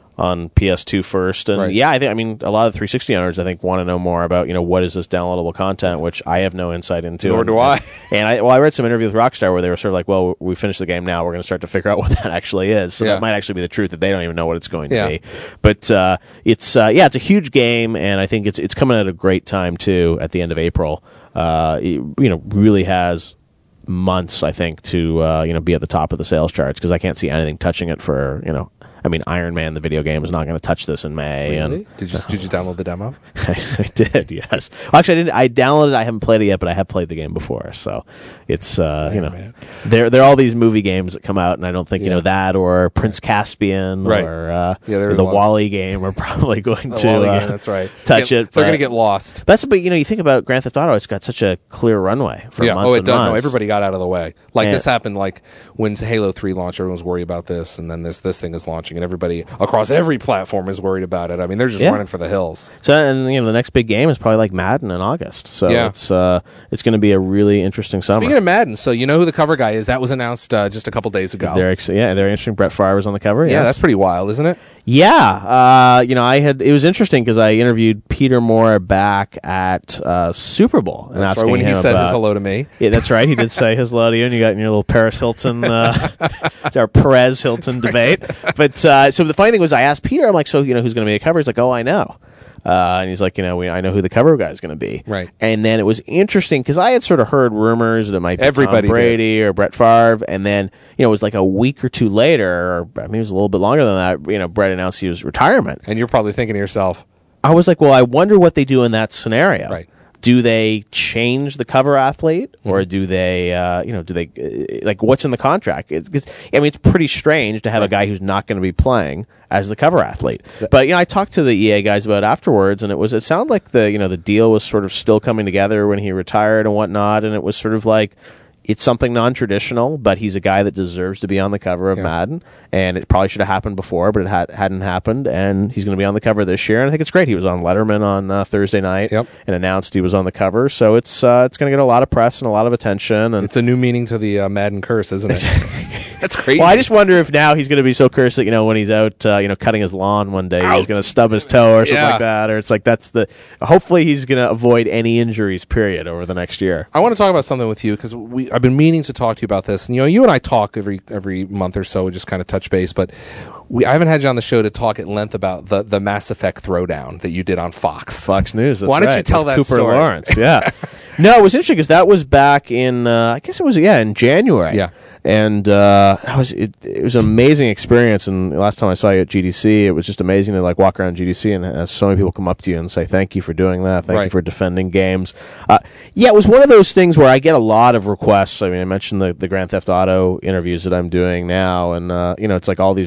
Speaker 2: on P S two first. And
Speaker 1: Right.
Speaker 2: yeah, I think I mean a lot of the three sixty owners, I think, want to know more about, you know, what is this downloadable content, which I have no insight into.
Speaker 1: Nor
Speaker 2: and,
Speaker 1: do I.
Speaker 2: And I well, I read some interview with Rockstar where they were sort of like, well, we finished the game now, we're going to start to figure out what that actually is. So
Speaker 1: Yeah.
Speaker 2: that might actually be the truth that they don't even know what it's going
Speaker 1: Yeah.
Speaker 2: to be. But uh, it's uh, yeah, it's a huge game, and I think it's it's coming at a great time too. At the end of April, uh, it, you know, really has months, I think, to uh, you know be at the top of the sales charts because I can't see anything touching it for you know. I mean, Iron Man, the video game, is not going to touch this in May.
Speaker 1: Really?
Speaker 2: And
Speaker 1: Did you did you download the demo?
Speaker 2: I did, yes. Well, actually, I didn't. I downloaded it. I haven't played it yet, but I have played the game before. So it's uh, you know,
Speaker 1: Man.
Speaker 2: there there are all these movie games that come out, and I don't think you
Speaker 1: Yeah.
Speaker 2: know that or Prince Caspian
Speaker 1: Right.
Speaker 2: or uh,
Speaker 1: Yeah,
Speaker 2: or
Speaker 1: there's
Speaker 2: the
Speaker 1: a lot.
Speaker 2: Wally game are probably going
Speaker 1: The
Speaker 2: to
Speaker 1: Wally
Speaker 2: uh,
Speaker 1: game, that's right.
Speaker 2: touch
Speaker 1: Get-
Speaker 2: it.
Speaker 1: They're
Speaker 2: but-
Speaker 1: going to get lost.
Speaker 2: That's but you know you think about Grand Theft Auto, it's got such a clear runway for
Speaker 1: Yeah.
Speaker 2: months
Speaker 1: Oh, it
Speaker 2: and
Speaker 1: does. No,
Speaker 2: months.
Speaker 1: everybody got out of the way. Like
Speaker 2: And-
Speaker 1: this happened. Like when Halo three launched, everyone was worried about this, and then this this thing is launching, and everybody across every platform is worried about it. I mean, they're just
Speaker 2: Yeah.
Speaker 1: running for the hills.
Speaker 2: So and you know the next big game is probably like Madden in August. So
Speaker 1: Yeah.
Speaker 2: it's uh, it's going to be a really interesting summer.
Speaker 1: Speaking of Madden, so you know who the cover guy is? That was announced uh, just a couple days ago.
Speaker 2: They're ex- yeah, they're interesting. Brett Favre was on the cover.
Speaker 1: yeah,
Speaker 2: yes.
Speaker 1: that's pretty wild, isn't it?
Speaker 2: Yeah, uh, you know, I had it was interesting because I interviewed Peter Moore back at uh, Super Bowl and
Speaker 1: That's
Speaker 2: asking
Speaker 1: right. When he
Speaker 2: him
Speaker 1: said
Speaker 2: about,
Speaker 1: his hello to me.
Speaker 2: Yeah, that's right. He did say his hello to you, and you got in your little Paris Hilton, uh, our Perez Hilton debate. But uh, so the funny thing was, I asked Peter, I'm like, so you know, who's going to be a cover? He's like, oh, I know. Uh, and he's like, you know, we, I know who the cover guy is going to be.
Speaker 1: Right.
Speaker 2: And then it was interesting because I had sort of heard rumors that it might be
Speaker 1: Everybody
Speaker 2: Tom Brady or Brett Favre. And then, you know, it was like a week or two later, or I mean, it was a little bit longer than that, you know, Brett announced he was retirement.
Speaker 1: And you're probably thinking to yourself,
Speaker 2: I was like, well, I wonder what they do in that scenario.
Speaker 1: Right.
Speaker 2: Do they change the cover athlete, or do they, uh, you know, do they uh, like what's in the contract? It's, 'cause, I mean, it's pretty strange to have a guy who's not going to be playing as the cover athlete. But you know, I talked to the E A guys about it afterwards, and it was it sounded like the you know the deal was sort of still coming together when he retired and whatnot, and it was sort of like. It's something non-traditional, but he's a guy that deserves to be on the cover of
Speaker 1: Yeah.
Speaker 2: Madden, and it probably should have happened before, but it had, hadn't happened, and he's going to be on the cover this year, and I think it's great. He was on Letterman on uh, Thursday night
Speaker 1: Yep.
Speaker 2: and announced he was on the cover, so it's uh, it's going to get a lot of press and a lot of attention. And
Speaker 1: it's a new meaning to the uh, Madden curse, isn't it? That's crazy.
Speaker 2: well, I just wonder if now he's going to be so cursed that you know when he's out, uh, you know, cutting his lawn one day, he's
Speaker 1: Ouch.
Speaker 2: going to stub his toe or something
Speaker 1: Yeah.
Speaker 2: like that, or it's like that's the. Hopefully, he's going to avoid any injuries. Period over the next year.
Speaker 1: I want to talk about something with you because we I've been meaning to talk to you about this. And you know, you and I talk every every month or so, we just kind of touch base. But we I haven't had you on the show to talk at length about the the Mass Effect throwdown that you did on Fox.
Speaker 2: Fox News. That's
Speaker 1: Why don't you
Speaker 2: right,
Speaker 1: tell
Speaker 2: with
Speaker 1: that
Speaker 2: Cooper
Speaker 1: story?
Speaker 2: Lawrence? Yeah. No, it was interesting because that was back in. Uh, I guess it was yeah in January.
Speaker 1: Yeah.
Speaker 2: And uh, I was it, it was an amazing experience. And the last time I saw you at G D C, it was just amazing to like walk around G D C and have so many people come up to you and say thank you for doing that, thank you
Speaker 1: Right.
Speaker 2: for defending games. Uh, yeah, it was one of those things where I get a lot of requests. I mean, I mentioned the, the Grand Theft Auto interviews that I'm doing now, and uh, you know, it's like all these requests from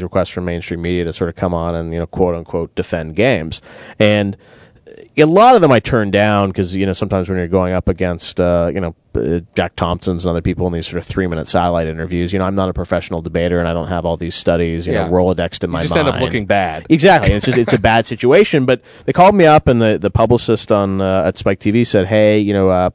Speaker 2: mainstream media to sort of come on and, you know, quote unquote defend games. And a lot of them I turn down because, you know, sometimes when you're going up against, uh, you know, uh, Jack Thompson's and other people in these sort of three-minute satellite interviews, you know, I'm not a professional debater and I don't have all these studies, you
Speaker 1: yeah.
Speaker 2: know, Rolodexed in my mind.
Speaker 1: You just end up looking bad.
Speaker 2: Exactly. It's just, it's a bad situation. But they called me up and the, the publicist on uh, at Spike T V said, hey, you know, uh,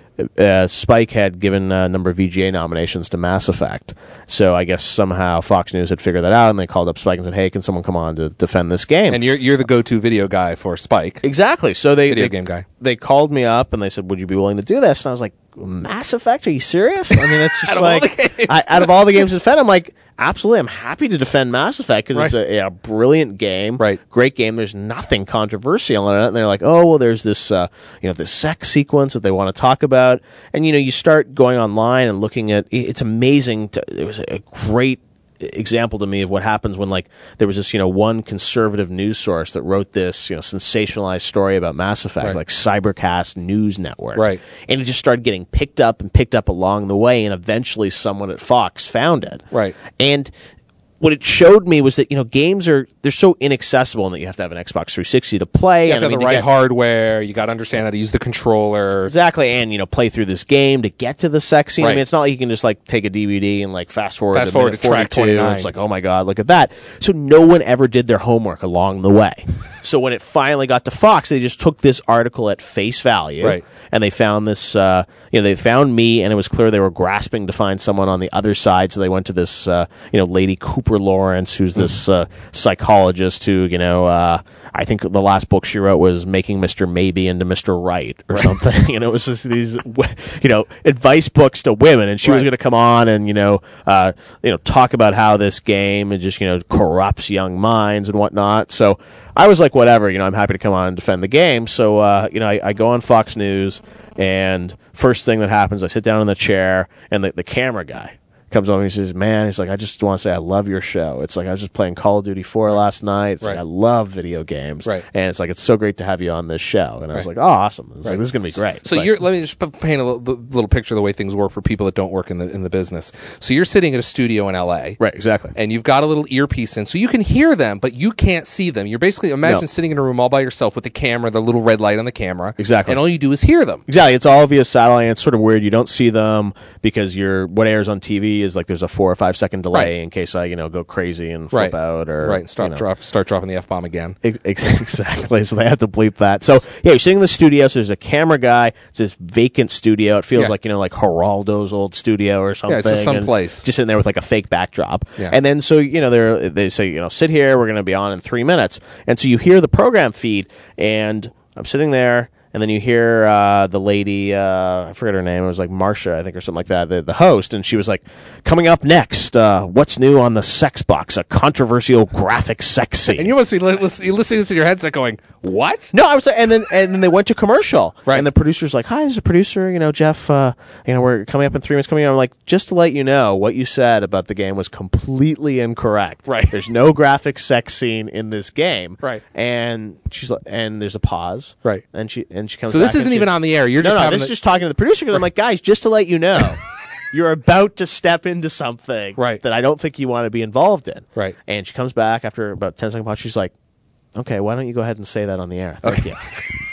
Speaker 2: Uh, Spike had given a number of V G A nominations to Mass Effect. So I guess somehow Fox News had figured that out, and they called up Spike and said, hey, can someone come on to defend this game?
Speaker 1: And you're you're the go-to video guy for Spike.
Speaker 2: Exactly. So they
Speaker 1: Video
Speaker 2: they,
Speaker 1: game guy.
Speaker 2: They called me up, and they said, would you be willing to do this? And I was like, Mass Effect? Are you serious? I mean, it's just
Speaker 1: Out of
Speaker 2: like,
Speaker 1: all the games.
Speaker 2: I, out of all the games to defend, I'm like, absolutely, I'm happy to defend Mass Effect because
Speaker 1: Right.
Speaker 2: it's a, a brilliant game,
Speaker 1: Right.
Speaker 2: great game. There's nothing controversial in it. And they're like, oh, well, there's this, uh, you know, this sex sequence that they want to talk about. And, you know, you start going online and looking at, it's amazing. To, it was a great example to me of what happens when, like, there was this, you know, one conservative news source that wrote this, you know, sensationalized story about Mass Effect,
Speaker 1: Right.
Speaker 2: like Cybercast News Network.
Speaker 1: Right.
Speaker 2: And it just started getting picked up and picked up along the way, and eventually someone at Fox found it.
Speaker 1: Right.
Speaker 2: And what it showed me was that, you know, games are, they're so inaccessible and that you have to have an Xbox three sixty to play.
Speaker 1: You have
Speaker 2: and
Speaker 1: to have
Speaker 2: I mean,
Speaker 1: the right
Speaker 2: to get,
Speaker 1: hardware. You got to understand how to use the controller.
Speaker 2: Exactly, and, you know, play through this game to get to the sex scene. I
Speaker 1: Right.
Speaker 2: mean, it's not like you can just, like, take a D V D and, like, fast forward
Speaker 1: Fast
Speaker 2: to
Speaker 1: forward
Speaker 2: minute
Speaker 1: to track
Speaker 2: forty-two.
Speaker 1: twenty-nine.
Speaker 2: It's like, oh, my God, look at that. So no one ever did their homework along the way. So when it finally got to Fox, they just took this article at face value.
Speaker 1: Right.
Speaker 2: And they found this, uh, you know, they found me, and it was clear they were grasping to find someone on the other side. So they went to this, uh, you know, lady Cooper Lawrence, who's this uh, psychologist who, you know, uh, I think the last book she wrote was Making Mister Maybe into Mister Right or something. You know, it was just these, you know, advice books to women, and she was
Speaker 1: Right.
Speaker 2: going to come on and, you know, uh, you know, talk about how this game and just, you know, corrupts young minds and whatnot. So I was like, whatever, you know, I'm happy to come on and defend the game. So, uh, you know, I, I go on Fox News, and first thing that happens, I sit down in the chair, and the, the camera guy comes over and he says, man, he's like, I just want to say I love your show. It's like, I was just playing Call of Duty four last night. It's
Speaker 1: Right.
Speaker 2: like, I love video games.
Speaker 1: Right.
Speaker 2: And it's like, it's so great to have you on this show. And I was
Speaker 1: Right.
Speaker 2: like, oh, awesome. It's
Speaker 1: Right.
Speaker 2: like, this is going to be great. It's
Speaker 1: So
Speaker 2: like,
Speaker 1: you're, let me just p- paint a little, little picture of the way things work for people that don't work in the in the business. So you're sitting at a studio in L A,
Speaker 2: right, exactly.
Speaker 1: and you've got a little earpiece in, so you can hear them, but you can't see them. You're basically imagine
Speaker 2: No.
Speaker 1: sitting in a room all by yourself with the camera, the little red light on the camera,
Speaker 2: Exactly.
Speaker 1: and all you do is hear them.
Speaker 2: Exactly. It's all via satellite. And it's sort of weird. You don't see them because you're, what airs on T V is like there's a four or five second delay
Speaker 1: Right.
Speaker 2: in case I, you know, go crazy and flip
Speaker 1: Right.
Speaker 2: out or,
Speaker 1: Right, and start
Speaker 2: you know.
Speaker 1: drop start dropping the F bomb again.
Speaker 2: Ex- ex- Exactly. So they have to bleep that. So yeah, you're sitting in the studio. So there's a camera guy. It's this vacant studio. It feels
Speaker 1: Yeah.
Speaker 2: like, you know, like Geraldo's old studio or something.
Speaker 1: Yeah, it's just some
Speaker 2: and
Speaker 1: place.
Speaker 2: Just sitting there with like a fake backdrop.
Speaker 1: Yeah.
Speaker 2: And then so you know they they say, you know, sit here. We're going to be on in three minutes. And so you hear the program feed, and I'm sitting there. And then you hear uh, the lady, uh, I forget her name, it was like Marsha, I think, or something like that, the, the host, and she was like, coming up next, uh, what's new on the sex box? A controversial graphic sex scene.
Speaker 1: And you must be li- lis- you're listening to this in your headset going, what?
Speaker 2: No, I was, and then and then they went to commercial,
Speaker 1: Right.
Speaker 2: And the producer's like, "Hi, this is a producer. You know, Jeff. Uh, you know, we're coming up in three minutes. Coming up." I'm like, just to let you know, what you said about the game was completely incorrect.
Speaker 1: Right.
Speaker 2: There's no graphic sex scene in this game.
Speaker 1: Right.
Speaker 2: And she's like, and there's a pause.
Speaker 1: Right.
Speaker 2: And she and she comes.
Speaker 1: So this
Speaker 2: back and
Speaker 1: isn't
Speaker 2: she-
Speaker 1: even on the air. You're
Speaker 2: no,
Speaker 1: just
Speaker 2: no.
Speaker 1: having
Speaker 2: This is
Speaker 1: the-
Speaker 2: just talking to the producer because I'm like, guys, just to let you know. You're about to step into something
Speaker 1: Right.
Speaker 2: that I don't think you want to be involved in.
Speaker 1: Right.
Speaker 2: And she comes back after about ten seconds pause. She's like, okay, why don't you go ahead and say that on the air? Thank you.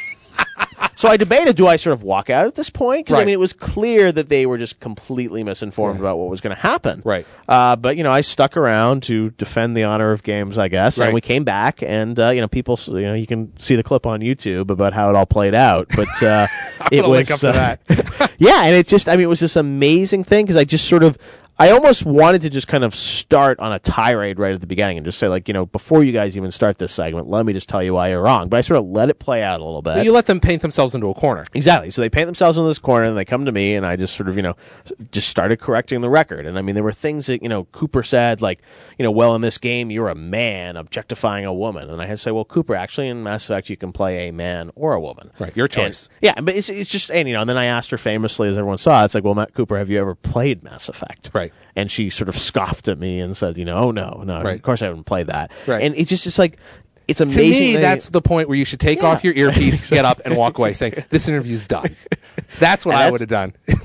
Speaker 2: So I debated, do I sort of walk out at this point? Because,
Speaker 1: Right.
Speaker 2: I mean, it was clear that they were just completely misinformed
Speaker 1: Yeah.
Speaker 2: about what was going to happen.
Speaker 1: Right.
Speaker 2: Uh, but, you know, I stuck around to defend the honor of games, I guess.
Speaker 1: Right.
Speaker 2: And we came back, and, uh, you know, people, you know, you can see the clip on YouTube about how it all played out. But uh, it
Speaker 1: gonna
Speaker 2: was.
Speaker 1: link up to
Speaker 2: uh,
Speaker 1: that.
Speaker 2: yeah, and it just, I mean, it was this amazing thing because I just sort of. I almost wanted to just kind of start on a tirade right at the beginning and just say, like, you know, before you guys even start this segment, let me just tell you why you're wrong. But I sort of let it play out a little bit.
Speaker 1: But you let them paint themselves into a corner.
Speaker 2: Exactly. So they paint themselves in this corner, and they come to me, and I just sort of, you know, just started correcting the record. And I mean, there were things that, you know, Cooper said, like, you know, well, in this game, you're a man objectifying a woman. And I had to say, well, Cooper, actually, in Mass Effect, you can play a man or a woman.
Speaker 1: Right. Your
Speaker 2: And-
Speaker 1: choice.
Speaker 2: yeah, but it's, it's just, and, you know, and then I asked her famously, as everyone saw, it's like, well, Matt Cooper, have you ever played Mass Effect?
Speaker 1: Right.
Speaker 2: And she sort of scoffed at me and said, you know, oh, no, no,
Speaker 1: Right.
Speaker 2: of course I haven't played that.
Speaker 1: Right.
Speaker 2: And it's just, it's like, it's
Speaker 1: To
Speaker 2: amazing.
Speaker 1: me,
Speaker 2: that-
Speaker 1: that's the point where you should take
Speaker 2: Yeah.
Speaker 1: off your earpiece, get up, and walk away saying, this interview's done. That's what
Speaker 2: And
Speaker 1: I
Speaker 2: that's-
Speaker 1: would have done.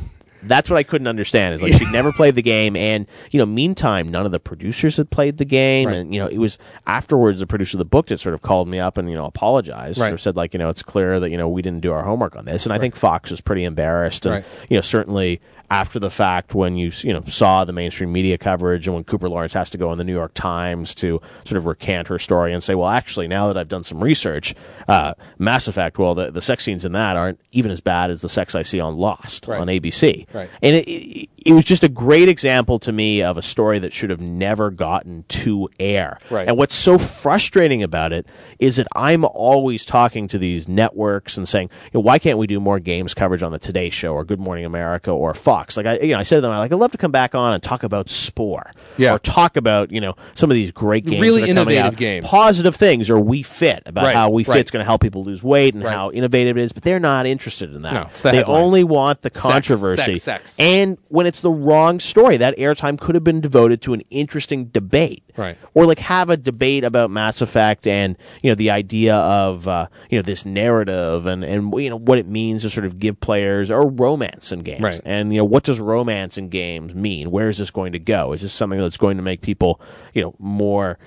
Speaker 2: That's what I couldn't understand. Is like she'd never played the game, and you know, meantime, none of the producers had played the game,
Speaker 1: Right.
Speaker 2: and you know, it was afterwards the producer of the book that sort of called me up and you know apologized
Speaker 1: Right.
Speaker 2: or said like you know it's clear that you know we didn't do our homework on this, and I think Fox was pretty embarrassed, and
Speaker 1: Right.
Speaker 2: you know certainly after the fact when you you know saw the mainstream media coverage and when Cooper Lawrence has to go in the New York Times to sort of recant her story and say, well, actually, now that I've done some research, uh, Mass Effect, well, the, the sex scenes in that aren't even as bad as the sex I see on Lost
Speaker 1: Right.
Speaker 2: on A B C.
Speaker 1: Right.
Speaker 2: And it, it, it was just a great example to me of a story that should have never gotten to air.
Speaker 1: Right.
Speaker 2: And what's so frustrating about it is that I'm always talking to these networks and saying, you know, why can't we do more games coverage on the Today Show or Good Morning America or Fox? Like I, you know, I said to them, like, I'd love to come back on and talk about Spore,
Speaker 1: Yeah.
Speaker 2: or talk about, you know, some of these great games,
Speaker 1: Really
Speaker 2: that are coming
Speaker 1: innovative
Speaker 2: out.
Speaker 1: games.
Speaker 2: Positive things, or We Fit, about
Speaker 1: Right,
Speaker 2: how We
Speaker 1: right.
Speaker 2: Fit's going to help people lose weight and
Speaker 1: Right.
Speaker 2: how innovative it is, but they're not interested in that.
Speaker 1: No, it's the
Speaker 2: they
Speaker 1: headline.
Speaker 2: only want the controversy.
Speaker 1: sex, sex.
Speaker 2: And when it's the wrong story, that airtime could have been devoted to an interesting debate.
Speaker 1: Right.
Speaker 2: Or like have a debate about Mass Effect and, you know, the idea of, uh, you know, this narrative and, and, you know, what it means to sort of give players or romance in games.
Speaker 1: Right.
Speaker 2: And, you know, what does romance in games mean? Where is this going to go? Is this something that's going to make people, you know, more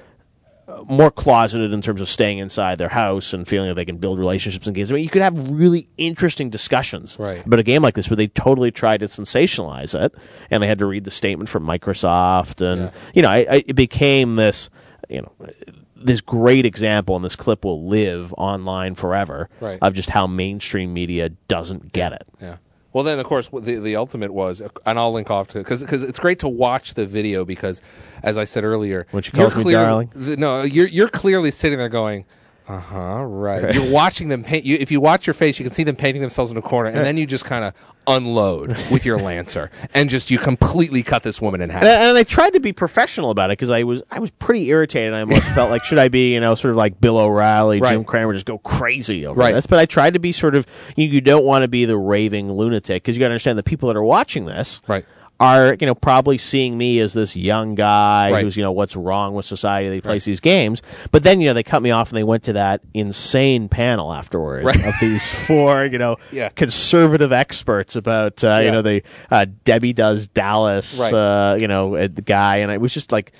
Speaker 2: more closeted in terms of staying inside their house and feeling that they can build relationships in games? I mean, you could have really interesting discussions
Speaker 1: Right.
Speaker 2: about a game like this where they totally tried to sensationalize it, and they had to read the statement from Microsoft, and
Speaker 1: Yeah.
Speaker 2: you know, I, I, it became this, you know, this great example, and this clip will live online forever
Speaker 1: Right.
Speaker 2: of just how mainstream media doesn't get it.
Speaker 1: Yeah. Well, then, of course, the the ultimate was, and I'll link off to because because it's great to watch the video because, as I said earlier,
Speaker 2: When she calls
Speaker 1: you're
Speaker 2: me
Speaker 1: clearly-
Speaker 2: darling?
Speaker 1: th- no, you're you're clearly sitting there going, uh huh, right. You're watching them paint. You, if you watch your face, you can see them painting themselves in a corner, and then you just kind of unload with your lancer and just you completely cut this woman in half.
Speaker 2: And I, and I tried to be professional about it because I was I was pretty irritated. I almost felt like, should I be, you know, sort of like Bill O'Reilly,
Speaker 1: Right.
Speaker 2: Jim Cramer, just go crazy over
Speaker 1: Right.
Speaker 2: this? But I tried to be sort of, you, you don't want to be the raving lunatic because you got to understand the people that are watching this
Speaker 1: Right.
Speaker 2: are, you know, probably seeing me as this young guy
Speaker 1: Right.
Speaker 2: who's, you know, what's wrong with society. They plays these games. But then, you know, they cut me off and they went to that insane panel afterwards
Speaker 1: Right.
Speaker 2: of these four, you know,
Speaker 1: Yeah.
Speaker 2: conservative experts about, uh, you
Speaker 1: Yeah.
Speaker 2: know, the uh, Debbie Does Dallas,
Speaker 1: Right.
Speaker 2: uh, you know, uh, the guy. And it was just like,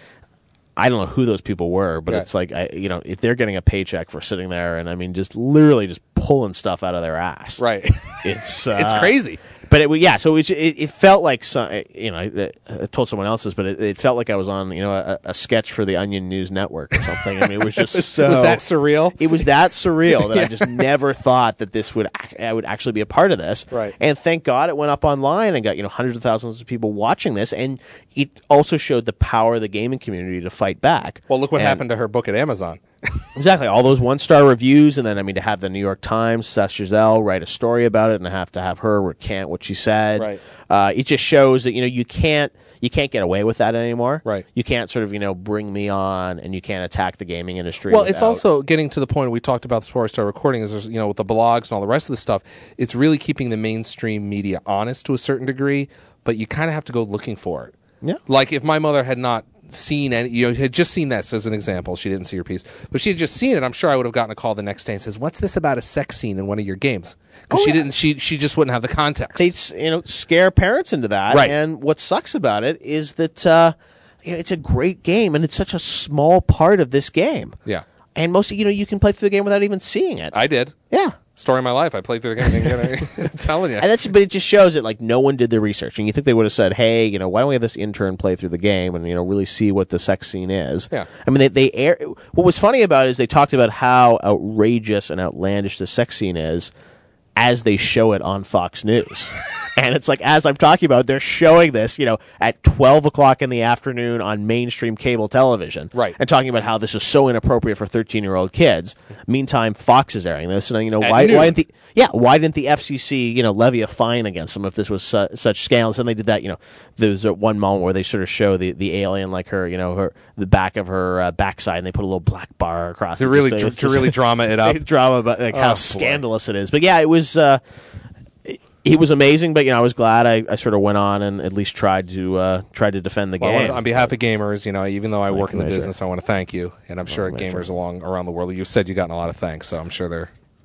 Speaker 2: I don't know who those people were, but
Speaker 1: Yeah.
Speaker 2: it's like, I, you know, if they're getting a paycheck for sitting there and I mean, just literally just pulling stuff out of their ass.
Speaker 1: Right.
Speaker 2: It's, uh,
Speaker 1: It's crazy.
Speaker 2: But it, yeah, so it, it, it felt like some, you know, I, I told someone else this, but it, it felt like I was on, you know, a, a sketch for the Onion News Network or something. I mean, it was just so.
Speaker 1: Was that surreal?
Speaker 2: It was that surreal that I just never thought that this would ac- I would actually be a part of this.
Speaker 1: Right.
Speaker 2: And thank God it went up online and got, you know, hundreds of thousands of people watching this, and it also showed the power of the gaming community to fight back.
Speaker 1: Well, look what
Speaker 2: And-
Speaker 1: happened to her book at Amazon.
Speaker 2: Exactly, all those one star reviews, and then I mean to have the New York Times, Seth Giselle, write a story about it, and to have to have her recant what she said.
Speaker 1: Right.
Speaker 2: Uh, it just shows that you know you can't you can't get away with that anymore.
Speaker 1: Right.
Speaker 2: You can't sort of you know bring me on, and you can't attack the gaming industry.
Speaker 1: Well, it's
Speaker 2: without-
Speaker 1: also getting to the point we talked about before I started recording. Is there's, you know, with the blogs and all the rest of the stuff, it's really keeping the mainstream media honest to a certain degree, but you kind of have to go looking for it.
Speaker 2: Yeah.
Speaker 1: Like if my mother had not seen any, you know, had just seen this as an example, she didn't see your piece, but she had just seen it. I'm sure I would have gotten a call the next day and says, "What's this about a sex scene in one of your games?" Because
Speaker 2: Oh,
Speaker 1: she
Speaker 2: yeah.
Speaker 1: didn't, she she just wouldn't have the context.
Speaker 2: they s- you know scare parents into that.
Speaker 1: Right.
Speaker 2: And what sucks about it is that uh, you know it's a great game, and it's such a small part of this game.
Speaker 1: yeah,
Speaker 2: And most you know you can play through the game without even seeing it.
Speaker 1: I did.
Speaker 2: yeah.
Speaker 1: Story of my life. I played through the game. You know, I'm telling you.
Speaker 2: And that's, but it just shows that like no one did the research, and you think they would have said, "Hey, you know, why don't we have this intern play through the game and you know really see what the sex scene is?"
Speaker 1: Yeah.
Speaker 2: I mean, they they air. What was funny about it is they talked about how outrageous and outlandish the sex scene is as they show it on Fox News. And it's like, as I'm talking about, they're showing this, you know, at twelve o'clock in the afternoon on mainstream cable television.
Speaker 1: Right.
Speaker 2: And talking about how this is so inappropriate for thirteen-year-old kids. Meantime, Fox is airing this. And, you know,
Speaker 1: At
Speaker 2: why,
Speaker 1: noon.
Speaker 2: why didn't the, yeah, why didn't the F C C, you know, levy a fine against them if this was su- such scandalous? And they did that, you know, there was uh, one moment where they sort of show the, the alien, like her, you know, her, the back of her uh, backside, and they put a little black bar across
Speaker 1: to
Speaker 2: it.
Speaker 1: really
Speaker 2: Just-
Speaker 1: dr-
Speaker 2: it's
Speaker 1: to
Speaker 2: just-
Speaker 1: really drama it up.
Speaker 2: drama about like
Speaker 1: Oh,
Speaker 2: how
Speaker 1: boy.
Speaker 2: scandalous it is. But yeah, it was uh, it, it was amazing. But you know, I was glad I, I sort of went on and at least tried to uh, tried to defend the
Speaker 1: Well, I
Speaker 2: game.
Speaker 1: wanna- on behalf of gamers, you know, even though I work in the
Speaker 2: measure.
Speaker 1: business, I want to thank you, and I'm sure
Speaker 2: measure.
Speaker 1: gamers along around the world. You said you gotten a lot of thanks, so I'm sure they're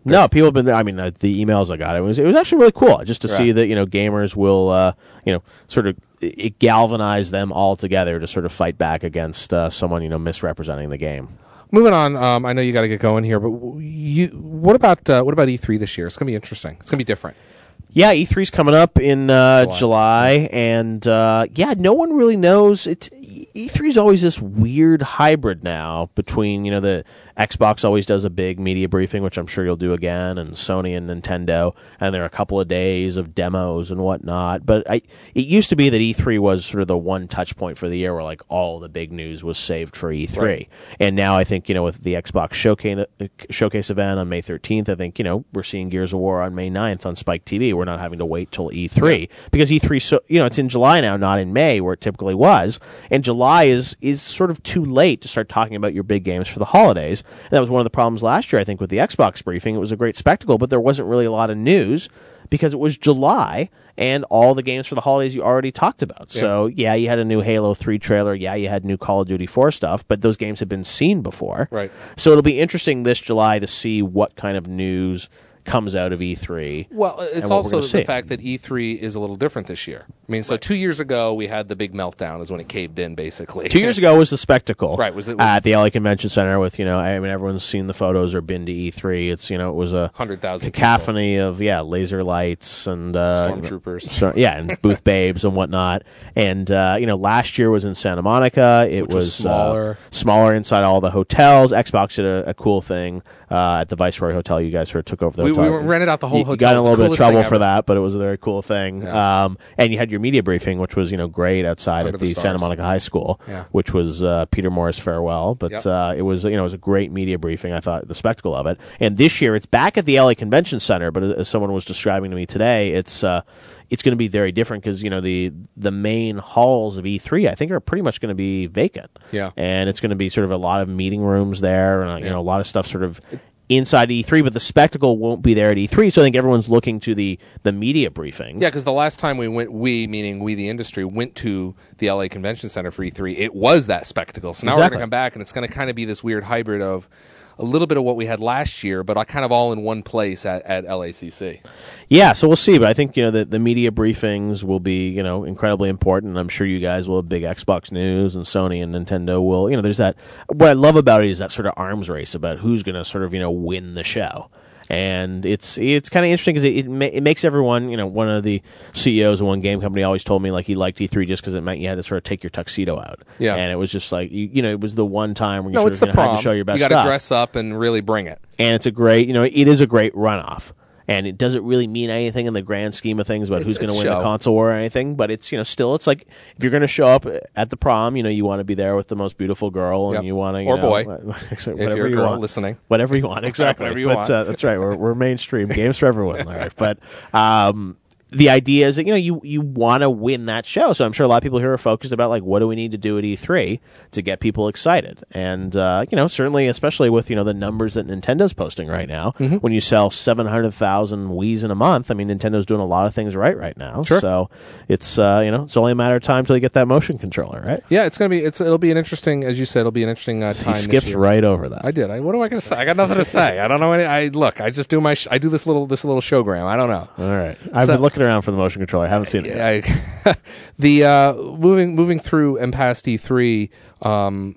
Speaker 2: No, people have been. I mean, uh, the emails I got, it was it was actually really cool just to
Speaker 1: Right.
Speaker 2: see that you know gamers will uh, you know sort of it galvanize them all together to sort of fight back against uh, someone you know misrepresenting the game.
Speaker 1: Moving on, um, I know you got to get going here, but w- you, what about uh, what about E three this year? It's going to be interesting. It's going to be different.
Speaker 2: Yeah, E three's coming up in uh,
Speaker 1: July.
Speaker 2: July, and uh, yeah, no one really knows. It E three is always this weird hybrid now between you know the Xbox always does a big media briefing, which I'm sure you'll do again, and Sony and Nintendo, and there are a couple of days of demos and whatnot. But I, it used to be that E three was sort of the one touch point for the year where like all the big news was saved for E three,
Speaker 1: Right.
Speaker 2: and now I think you know with the Xbox showcase showcase event on May thirteenth, I think you know we're seeing Gears of War on May ninth on Spike T V. We're not having to wait till E three because E three, so you know, it's in July now, not in May where it typically was. And July is is sort of too late to start talking about your big games for the holidays. And that was one of the problems last year, I think, with the Xbox briefing. It was a great spectacle, but there wasn't really a lot of news because it was July and all the games for the holidays you already talked about.
Speaker 1: Yeah.
Speaker 2: So, yeah, you had a new Halo three trailer. Yeah, you had new Call of Duty four stuff, but those games had been seen before.
Speaker 1: Right.
Speaker 2: So it'll be interesting this July to see what kind of news comes out of E three.
Speaker 1: Well, it's
Speaker 2: and what we're
Speaker 1: also
Speaker 2: gonna
Speaker 1: the
Speaker 2: see.
Speaker 1: fact that E three is a little different this year. I mean, so two years ago we had the big meltdown, is when it caved in, basically.
Speaker 2: Two years ago was the spectacle,
Speaker 1: Right, was it- was-
Speaker 2: at the L A Convention Center with you know I mean everyone's seen the photos or been to E three. It's you know it was a
Speaker 1: one hundred thousand
Speaker 2: cacophony of yeah laser lights and uh,
Speaker 1: Stormtroopers.
Speaker 2: so, yeah, and booth babes and whatnot. And uh, you know last year was in Santa Monica. It
Speaker 1: Which was
Speaker 2: was
Speaker 1: smaller.
Speaker 2: uh, smaller inside all the hotels. Xbox did a, a cool thing uh, at the Viceroy Hotel. You guys sort of took over the
Speaker 1: We,
Speaker 2: hotel.
Speaker 1: we rented out the whole
Speaker 2: you,
Speaker 1: hotel.
Speaker 2: you got in
Speaker 1: It
Speaker 2: a
Speaker 1: was the
Speaker 2: little bit of
Speaker 1: coolest thing
Speaker 2: trouble for
Speaker 1: ever.
Speaker 2: that, but it was a very cool thing.
Speaker 1: Yeah.
Speaker 2: Um, and you had your media briefing, which was you know great outside
Speaker 1: Under
Speaker 2: at
Speaker 1: the
Speaker 2: the Santa
Speaker 1: stars.
Speaker 2: Monica High School,
Speaker 1: Yeah.
Speaker 2: which was uh, Peter Moore's farewell. But
Speaker 1: Yep.
Speaker 2: uh, it was you know it was a great media briefing. I thought the spectacle of it. And this year it's back at the L A Convention Center. But as, as someone was describing to me today, it's uh, it's going to be very different because you know the the main halls of E three I think are pretty much going to be vacant.
Speaker 1: Yeah.
Speaker 2: And it's going to be sort of a lot of meeting rooms there, and uh, you
Speaker 1: Yeah.
Speaker 2: know a lot of stuff sort of inside E three, but the spectacle won't be there at E three. So I think everyone's looking to the the media briefings.
Speaker 1: Yeah, because the last time we went, we, meaning we, the industry, went to the L A Convention Center for E three, it was that spectacle. So now we're
Speaker 2: Exactly.
Speaker 1: going to come back, and it's going to kind of be this weird hybrid of a little bit of what we had last year, but kind of all in one place at, at L A C C.
Speaker 2: Yeah, so we'll see. But I think you know the, the media briefings will be you know incredibly important. I'm sure you guys will have big Xbox news, and Sony and Nintendo will. You know, there's that. What I love about it is that sort of arms race about who's going to sort of you know win the show. And it's it's kind of interesting because it it, ma- it makes everyone you know one of the C E Os of one game company always told me like he liked E three just because it meant you had to sort of take your tuxedo out.
Speaker 1: Yeah.
Speaker 2: And it was just like you, you know it was the one time where you
Speaker 1: No,
Speaker 2: sort
Speaker 1: it's
Speaker 2: of
Speaker 1: the
Speaker 2: you know, had
Speaker 1: prom.
Speaker 2: to show your best
Speaker 1: you got to
Speaker 2: stuff.
Speaker 1: dress up and really bring it.
Speaker 2: And it's a great, you know, it is a great runoff. And it doesn't really mean anything in the grand scheme of things about
Speaker 1: It's-
Speaker 2: who's going to
Speaker 1: it's
Speaker 2: win
Speaker 1: show.
Speaker 2: the console war or anything. But it's, you know, still, it's like if you're going to show up at the prom, you know, you want to be there with the most beautiful girl, and
Speaker 1: Yep.
Speaker 2: you want to, you
Speaker 1: Or
Speaker 2: know,
Speaker 1: boy.
Speaker 2: whatever
Speaker 1: If you're a
Speaker 2: you
Speaker 1: girl
Speaker 2: want.
Speaker 1: listening.
Speaker 2: Whatever you want, exactly.
Speaker 1: Whatever you
Speaker 2: but,
Speaker 1: want.
Speaker 2: Uh, that's right. We're we're mainstream games for everyone, Larry. But um, the idea is that you know you you want to win that show. So I'm sure a lot of people here are focused about like what do we need to do at E three to get people excited. And uh, you know certainly, especially with you know the numbers that Nintendo's posting right now,
Speaker 1: Mm-hmm.
Speaker 2: when you sell seven hundred thousand Wii's in a month, I mean Nintendo's doing a lot of things right right now.
Speaker 1: Sure.
Speaker 2: So it's uh, you know it's only a matter of time till you get that motion controller, right?
Speaker 1: Yeah, it's gonna be. It's it'll be an interesting, as you said, it'll be an interesting uh, time.
Speaker 2: He
Speaker 1: this
Speaker 2: skips
Speaker 1: year.
Speaker 2: right over that.
Speaker 1: I did. I, what am I going to say? I got nothing to say. I don't know any. I look. I just do my. Sh- I do this little. This little showgram. I don't know.
Speaker 2: All right, I've
Speaker 1: So-
Speaker 2: been looking around for the motion controller. I haven't seen it yet.
Speaker 1: I, the uh, moving moving through and past E three. Um,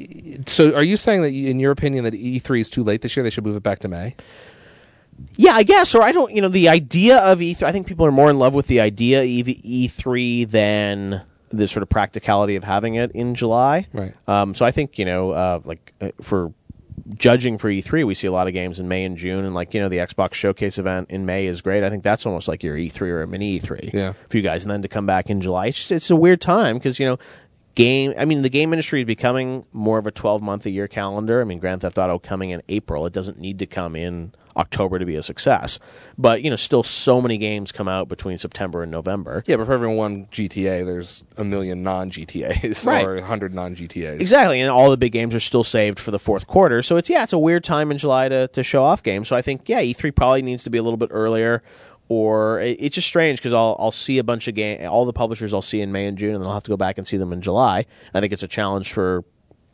Speaker 1: so, are you saying that, in your opinion, that E three is too late this year? They should move it back to May.
Speaker 2: Yeah, I guess. Or I don't. You know, the idea of E three. I think people are more in love with the idea of E three than the sort of practicality of having it in July.
Speaker 1: Right.
Speaker 2: Um, so I think you know, uh, like uh, for judging for E three, we see a lot of games in May and June, and like you know, the Xbox Showcase event in May is great. I think that's almost like your E three or a mini E three.
Speaker 1: Yeah.
Speaker 2: For you guys, and then to come back in July, it's just, it's a weird time because you know. Game, I mean, the game industry is becoming more of a twelve-month a year calendar. I mean, Grand Theft Auto coming in April. It doesn't need to come in October to be a success. But, you know, still so many games come out between September and November.
Speaker 1: Yeah, but for every one G T A, there's a million non-G T As
Speaker 2: Right.
Speaker 1: or a hundred non-G T As.
Speaker 2: Exactly, and all the big games are still saved for the fourth quarter. So it's, yeah, it's a weird time in July to, to show off games. So I think, yeah, E three probably needs to be a little bit earlier. Or it, it's just strange because I'll I'll see a bunch of game all the publishers I'll see in May and June, and then I'll have to go back and see them in July. I think it's a challenge for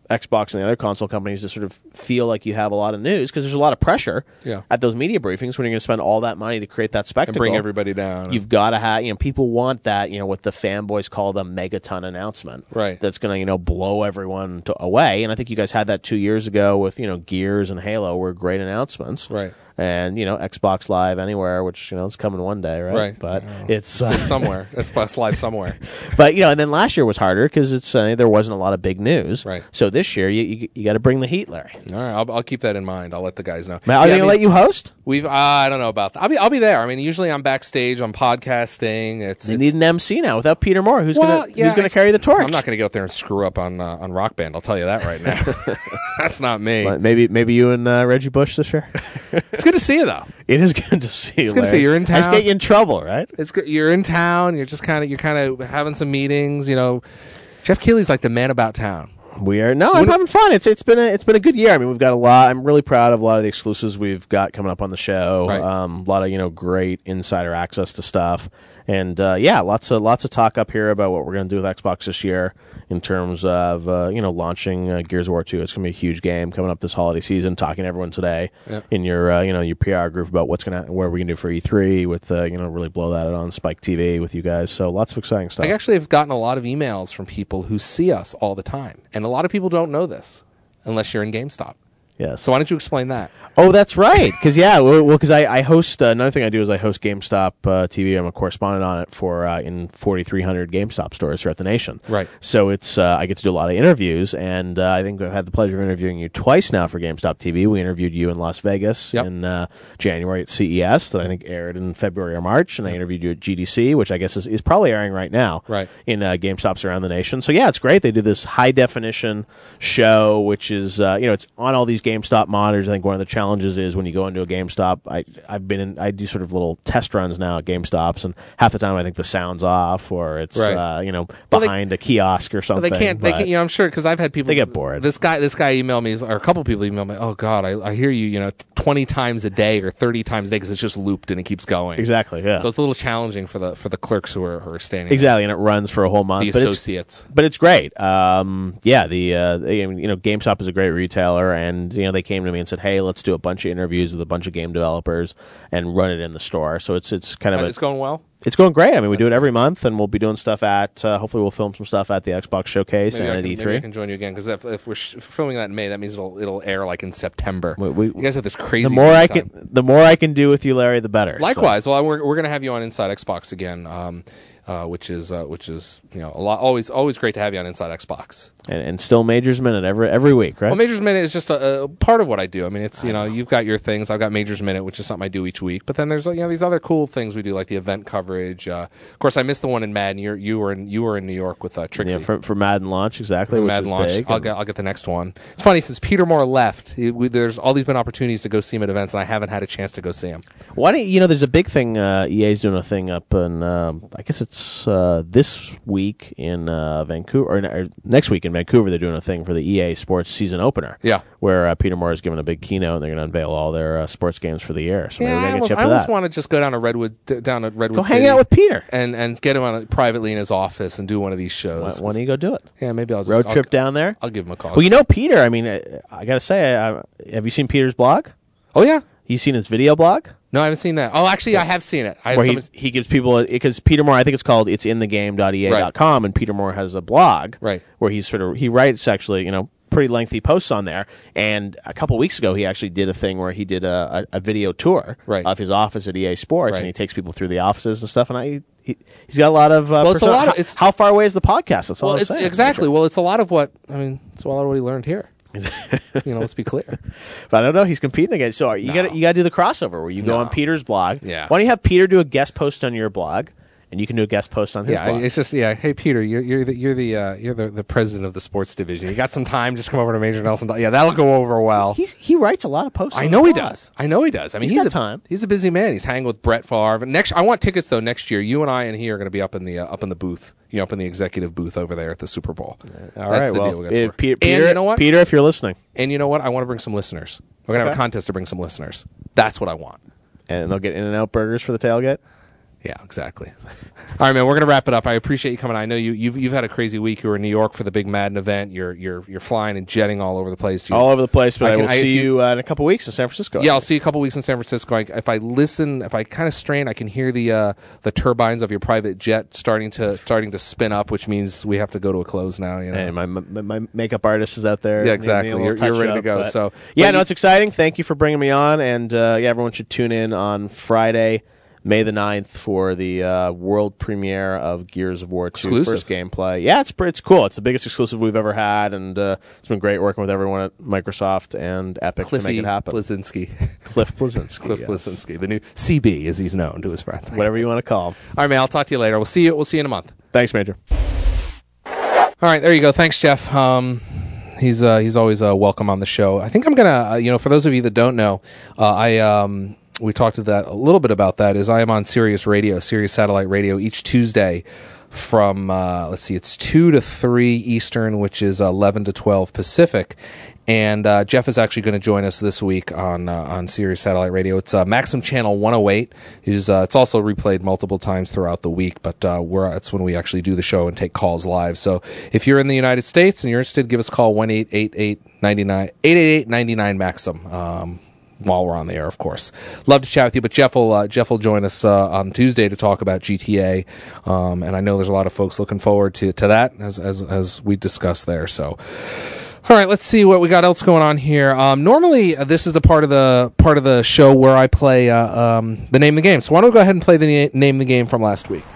Speaker 2: Xbox and the other console companies to sort of feel like you have a lot of news, because there's a lot of pressure
Speaker 1: Yeah.
Speaker 2: at those media briefings when you're going to spend all that money to create that spectacle.
Speaker 1: And bring everybody down.
Speaker 2: You've got to have, you know, people want that, you know, what the fanboys call the megaton announcement.
Speaker 1: Right.
Speaker 2: That's going to, you know, blow everyone to, away. And I think you guys had that two years ago with, you know, Gears and Halo were great announcements.
Speaker 1: Right.
Speaker 2: And, you know, Xbox Live Anywhere, which, you know, is coming one day, right?
Speaker 1: Right.
Speaker 2: But it's...
Speaker 1: It's
Speaker 2: Uh,
Speaker 1: in somewhere. Xbox Live somewhere.
Speaker 2: but, you know, and then last year was harder because it's uh, there wasn't a lot of big news.
Speaker 1: Right.
Speaker 2: So this year, you you, you got to bring the heat, Larry.
Speaker 1: All right, I'll, I'll keep that in mind. I'll let the guys know.
Speaker 2: Now, are
Speaker 1: Yeah,
Speaker 2: they
Speaker 1: I
Speaker 2: going to
Speaker 1: mean,
Speaker 2: let you host?
Speaker 1: We've uh, I don't know about that. I'll be I'll be there. I mean, usually I'm backstage. I'm podcasting. It's
Speaker 2: They
Speaker 1: it's,
Speaker 2: need an M C now without Peter Moore. Who's
Speaker 1: Well,
Speaker 2: going to
Speaker 1: yeah,
Speaker 2: who's going
Speaker 1: I-
Speaker 2: to carry the torch?
Speaker 1: I'm not going to get up there and screw up on uh, on Rock Band. I'll tell you that right now. That's not me.
Speaker 2: But maybe maybe you and uh, Reggie Bush this year.
Speaker 1: It's good to see you though.
Speaker 2: It is good to see.
Speaker 1: It's good to see
Speaker 2: Larry.
Speaker 1: you're in
Speaker 2: I just
Speaker 1: town.
Speaker 2: get you in trouble, right?
Speaker 1: It's good. You're in town. You're just kind of you're kind of having some meetings. You know, Jeff Keighley's like the man about town.
Speaker 2: We are no, I'm having fun. It's it's been a it's been a good year. I mean, we've got a lot. I'm really proud of a lot of the exclusives we've got coming up on the show.
Speaker 1: Right.
Speaker 2: Um, a lot of you know great insider access to stuff, and uh, yeah, lots of lots of talk up here about what we're going to do with Xbox this year in terms of uh, you know launching uh, Gears of War two. It's going to be a huge game coming up this holiday season. Talking to everyone today
Speaker 1: Yep.
Speaker 2: in your uh, you know your P R group about what's going to what we're going to do for E three with uh, you know really blow that out on Spike T V with you guys. So lots of exciting stuff.
Speaker 1: I actually have gotten a lot of emails from people who see us all the time, and a lot of people don't know this unless you're in GameStop.
Speaker 2: Yes.
Speaker 1: So why don't you explain that?
Speaker 2: Oh, that's right. Because yeah, well, because I, I host uh, another thing I do is I host GameStop uh, T V. I'm a correspondent on it for uh, in forty-three hundred GameStop stores throughout the nation.
Speaker 1: Right.
Speaker 2: So it's uh, I get to do a lot of interviews, and uh, I think I've had the pleasure of interviewing you twice now for GameStop T V. We interviewed you in Las Vegas
Speaker 1: Yep.
Speaker 2: in uh, January at C E S, that I think aired in February or March, and I interviewed you at G D C, which I guess is, is probably airing right now.
Speaker 1: Right.
Speaker 2: In uh, GameStops around the nation. So yeah, it's great. They do this high definition show, which is uh, you know it's on all these GameStop monitors. I think one of the challenges is when you go into a GameStop. I I've been in. I do sort of little test runs now at GameStops, and half the time I think the sound's off or it's
Speaker 1: Right.
Speaker 2: uh, you know
Speaker 1: Well, they-
Speaker 2: behind a kiosk or
Speaker 1: Well,
Speaker 2: something.
Speaker 1: they can't. They
Speaker 2: but-
Speaker 1: can't. You know, I'm sure because I've had people.
Speaker 2: They get bored.
Speaker 1: This guy. This guy emailed me, or a couple people emailed me. Oh God, I, I hear you. You know, twenty times a day or thirty times a day because it's just looped and it keeps going.
Speaker 2: Exactly. Yeah.
Speaker 1: So it's a little challenging for the for the clerks who are who are standing.
Speaker 2: Exactly, and it runs for a whole month.
Speaker 1: The
Speaker 2: but it's
Speaker 1: associates.
Speaker 2: but it's great. Um, yeah, the uh, they, you know GameStop is a great retailer, and you know they came to me and said, "Hey, let's do a bunch of interviews with a bunch of game developers and run it in the store." So it's it's kind of
Speaker 1: Uh,
Speaker 2: a,
Speaker 1: it's going well.
Speaker 2: it's going great. I mean, we do it every month, and we'll be doing stuff at. Uh, hopefully, we'll film some stuff at the Xbox Showcase
Speaker 1: Maybe, I
Speaker 2: and
Speaker 1: can,
Speaker 2: at E
Speaker 1: maybe I
Speaker 2: three.
Speaker 1: can join you again because if, if we're sh- filming that in May, that means it'll it'll air like in September.
Speaker 2: We- we-
Speaker 1: you guys have this crazy.
Speaker 2: The more
Speaker 1: lead
Speaker 2: I
Speaker 1: time.
Speaker 2: can, the more I can do with you, Larry, the better. So-
Speaker 1: Likewise, well, we're we're gonna have you on Inside Xbox again, um, uh, which is uh, which is you know a lot always always great to have you on Inside Xbox.
Speaker 2: and, and still Majors Minute every every week, right?
Speaker 1: Well, Majors Minute is just a, a part of what I do. I mean, it's you know you've got your things. I've got Majors Minute, which is something I do each week. But then there's you know these other cool things we do, like the event coverage. Uh, of course, I missed the one in Madden. You you were in you were in New York with uh, Trixie.
Speaker 2: yeah, for, for Madden launch, exactly. Which
Speaker 1: Madden
Speaker 2: is
Speaker 1: launch.
Speaker 2: big.
Speaker 1: I'll
Speaker 2: and-
Speaker 1: get I'll get the next one. It's funny since Peter Moore left. It, we, there's all these been opportunities to go see him at events, and I haven't had a chance to go see him.
Speaker 2: Why don't you know? There's a big thing. Uh, E A's doing a thing up in. Um, I guess it's uh, this week in uh, Vancouver, or, or next week in Vancouver. They're doing a thing for the E A Sports season opener.
Speaker 1: Yeah.
Speaker 2: where uh, Peter Moore is giving a big keynote, and they're going to unveil all their uh, sports games for the year. So maybe
Speaker 1: Yeah,
Speaker 2: we
Speaker 1: I
Speaker 2: gotta
Speaker 1: almost,
Speaker 2: get you
Speaker 1: I
Speaker 2: up to
Speaker 1: almost
Speaker 2: that.
Speaker 1: want to just go down to Redwood, d- down at Redwood
Speaker 2: Go
Speaker 1: City
Speaker 2: hang out with Peter.
Speaker 1: and and get him on a, privately in his office and do one of these
Speaker 2: Why,
Speaker 1: shows.
Speaker 2: why don't you go do it?
Speaker 1: Yeah, maybe I'll just
Speaker 2: Road
Speaker 1: I'll,
Speaker 2: trip down there.
Speaker 1: I'll give him a call.
Speaker 2: Well, you know Peter. I mean, I, I got to say, I, I, have you seen Peter's blog?
Speaker 1: oh yeah,
Speaker 2: You seen his video blog?
Speaker 1: no, I haven't seen that. Oh, actually, I have seen it. I have
Speaker 2: Where he,
Speaker 1: some-
Speaker 2: he gives people because Peter Moore, I think it's called it's in the game dot e a dot com, and Peter Moore has a blog
Speaker 1: Right.
Speaker 2: where he's sort of he writes actually you know pretty lengthy posts on there. And a couple weeks ago, he actually did a thing where he did a, a, a video tour
Speaker 1: Right.
Speaker 2: of his office at E A Sports,
Speaker 1: Right.
Speaker 2: and he takes people through the offices and stuff. And I he, he's got a lot of uh,
Speaker 1: Well, it's a
Speaker 2: persona-
Speaker 1: lot of-
Speaker 2: how,
Speaker 1: it's-
Speaker 2: how far away is the podcast? That's all
Speaker 1: well,
Speaker 2: I'm
Speaker 1: it's
Speaker 2: saying.
Speaker 1: exactly. Well, it's a lot of what I mean. It's a lot of what he learned here. you know, let's be clear.
Speaker 2: But I don't know. He's competing against. So you
Speaker 1: No.
Speaker 2: got you got to do the crossover where you go
Speaker 1: No.
Speaker 2: on Peter's blog.
Speaker 1: Yeah.
Speaker 2: Why don't you have Peter do a guest post on your blog, and you can do a guest post on his
Speaker 1: Yeah,
Speaker 2: blog.
Speaker 1: it's just yeah. Hey, Peter, you're you're the you're the uh, you're the, the president of the sports division. You got some time? Just come over to Major Nelson. Yeah, that'll go over well.
Speaker 2: He's he writes a lot of posts.
Speaker 1: I
Speaker 2: on
Speaker 1: know
Speaker 2: the
Speaker 1: he
Speaker 2: blog.
Speaker 1: does. I know he does. I mean,
Speaker 2: He's
Speaker 1: he's,
Speaker 2: got
Speaker 1: a,
Speaker 2: time.
Speaker 1: He's a busy man. He's hanging with Brett Favre. Next, I want tickets though. Next year, you and I and he are going to be up in the uh, up in the booth. You know, up in the executive booth over there at the Super Bowl.
Speaker 2: All
Speaker 1: That's
Speaker 2: right.
Speaker 1: the
Speaker 2: Well,
Speaker 1: deal. We got to
Speaker 2: if
Speaker 1: work.
Speaker 2: Peter,
Speaker 1: And
Speaker 2: Peter,
Speaker 1: you know what?
Speaker 2: Peter, if you're listening,
Speaker 1: And you know what? I want to bring some listeners. We're gonna have
Speaker 2: Okay.
Speaker 1: a contest to bring some listeners. That's what I want.
Speaker 2: and they'll get In-N-Out burgers for the tailgate.
Speaker 1: Yeah, exactly. All right, man. We're gonna wrap it up. I appreciate you coming. I know you you've you've had a crazy week. You were in New York for the big Madden event. You're you're you're flying and jetting all over the place. You,
Speaker 2: all over the place. But I,
Speaker 1: I can,
Speaker 2: will
Speaker 1: I,
Speaker 2: see
Speaker 1: you,
Speaker 2: you uh, in a couple weeks in San Francisco.
Speaker 1: Yeah, I'll see you a couple weeks in San Francisco. I, if I listen, if I kind of strain, I can hear the uh, the turbines of your private jet starting to starting to spin up, which means we have to go to a close now. You know,
Speaker 2: and my my, my makeup artist is out there.
Speaker 1: Yeah, exactly. You're, you're ready to go.
Speaker 2: But,
Speaker 1: so
Speaker 2: yeah, no, it's exciting. Thank you for bringing me on, and uh, yeah, everyone should tune in on Friday, May the ninth, for the uh, world premiere of Gears of War two
Speaker 1: exclusive.
Speaker 2: First gameplay. Yeah, it's it's cool. It's the biggest exclusive we've ever had, and uh, it's been great working with everyone at Microsoft and Epic
Speaker 1: Cliffy
Speaker 2: to make it happen.
Speaker 1: Blazinski.
Speaker 2: Cliff Blazinski.
Speaker 1: Cliff
Speaker 2: yes.
Speaker 1: Blazinski, the new C B, as he's known to his friends.
Speaker 2: Whatever you want to call him.
Speaker 1: All right, man. I'll talk to you later. We'll see you. We'll see you in a month.
Speaker 2: Thanks, Major.
Speaker 1: All right, there you go. Thanks, Jeff. Um, he's uh, he's always uh, welcome on the show. I think I'm gonna, uh, you know, for those of you that don't know, uh, I. Um, we talked to that a little bit about that is I am on Sirius Radio, Sirius Satellite Radio each Tuesday from, uh, let's see, it's two to three Eastern, which is eleven to twelve Pacific. And uh, Jeff is actually going to join us this week on uh, on Sirius Satellite Radio. It's uh, Maxim Channel one oh eight. It's, uh, it's also replayed multiple times throughout the week, but uh, we're, it's when we actually do the show and take calls live. So if you're in the United States and you're interested, give us a call, one eight eight eight nine nine eight eight eight nine nine Maxim. Um, while we're on the air, of course. Love to chat with you, but Jeff will uh, Jeff will join us uh, on Tuesday to talk about G T A, um, and I know there's a lot of folks looking forward to, to that, as, as as we discussed there. So, all right, let's see what we got else going on here. Um, normally, uh, this is the part of the part of the show where I play uh, um, the name of the game. So why don't we go ahead and play the na- name of the game from last week?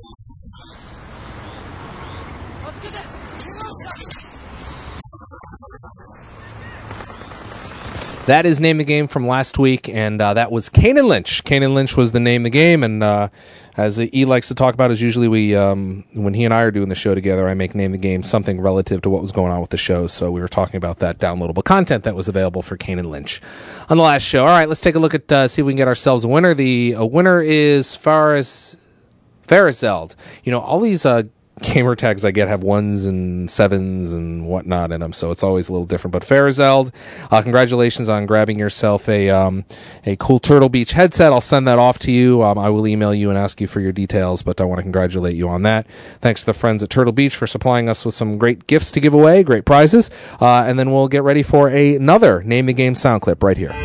Speaker 1: That is Name the Game from last week, and uh, that was Kane and Lynch. Kane and Lynch was the Name the Game, and uh, as E likes to talk about, is usually we, um, when he and I are doing the show together, I make Name the Game something relative to what was going on with the show. So we were talking about that downloadable content that was available for Kane and Lynch on the last show. All right, let's take a look at uh, see if we can get ourselves a winner. The a winner is Faris Farazeld. You know, all these uh, gamer tags I get have ones and sevens and whatnot in them, so it's always a little different. But Farazeld, uh, congratulations on grabbing yourself a um, a cool Turtle Beach headset. I'll send that off to you. Um, I will email you and ask you for your details, but I want to congratulate you on that. Thanks to the friends at Turtle Beach for supplying us with some great gifts to give away, great prizes, uh, and then we'll get ready for a, another Name the Game sound clip right here.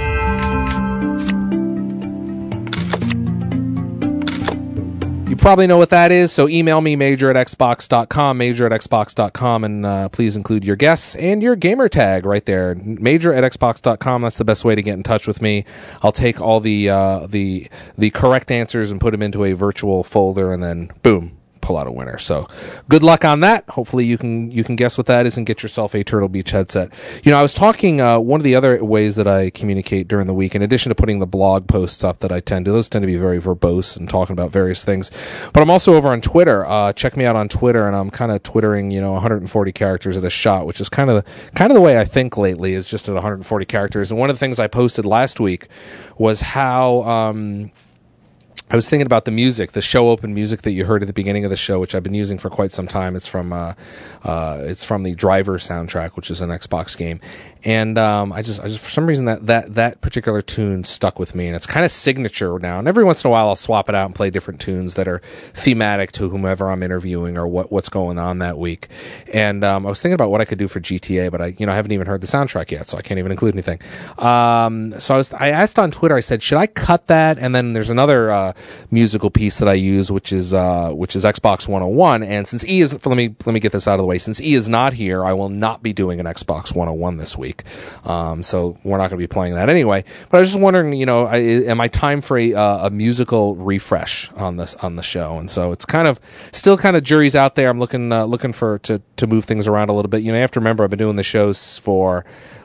Speaker 1: You probably know what that is, so email me, major at xbox dot com, major at xbox dot com, and uh, please include your guess and your gamer tag right there. major at xbox dot com, that's the best way to get in touch with me. I'll take all the uh, the the correct answers and put them into a virtual folder, and then boom, pull out a winner. So good luck on that. Hopefully you can you can guess what that is and get yourself a Turtle Beach headset. You know, I was talking, uh, one of the other ways that I communicate during the week, in addition to putting the blog posts up that I tend to, those tend to be very verbose and talking about various things, but I'm also over on Twitter. Uh, check me out on Twitter, and I'm kind of twittering, you know, one hundred forty characters at a shot, which is kind of the, kind of the way I think lately, is just at one hundred forty characters. And one of the things I posted last week was how, um, I was thinking about the music, the show open music that you heard at the beginning of the show, which I've been using for quite some time. It's from uh, uh, it's from the Driver soundtrack, which is an Xbox game, and um, I just, I just for some reason that, that that particular tune stuck with me, and it's kind of signature now. And every once in a while, I'll swap it out and play different tunes that are thematic to whomever I'm interviewing or what what's going on that week. And um, I was thinking about what I could do for G T A, but I you know I haven't even heard the soundtrack yet, so I can't even include anything. Um, so I was I asked on Twitter, I said, should I cut that? And then there's another Uh, musical piece that I use, which is uh, which is Xbox one oh one. And since E is, let me let me get this out of the way. Since E is not here, I will not be doing an Xbox one oh one this week. Um, so we're not going to be playing that anyway. But I was just wondering, you know, I, am I time for a, uh, a musical refresh on this on the show? And so it's kind of still kind of jury's out there. I'm looking uh, looking for to to move things around a little bit. You know, you have to remember I've been doing the shows for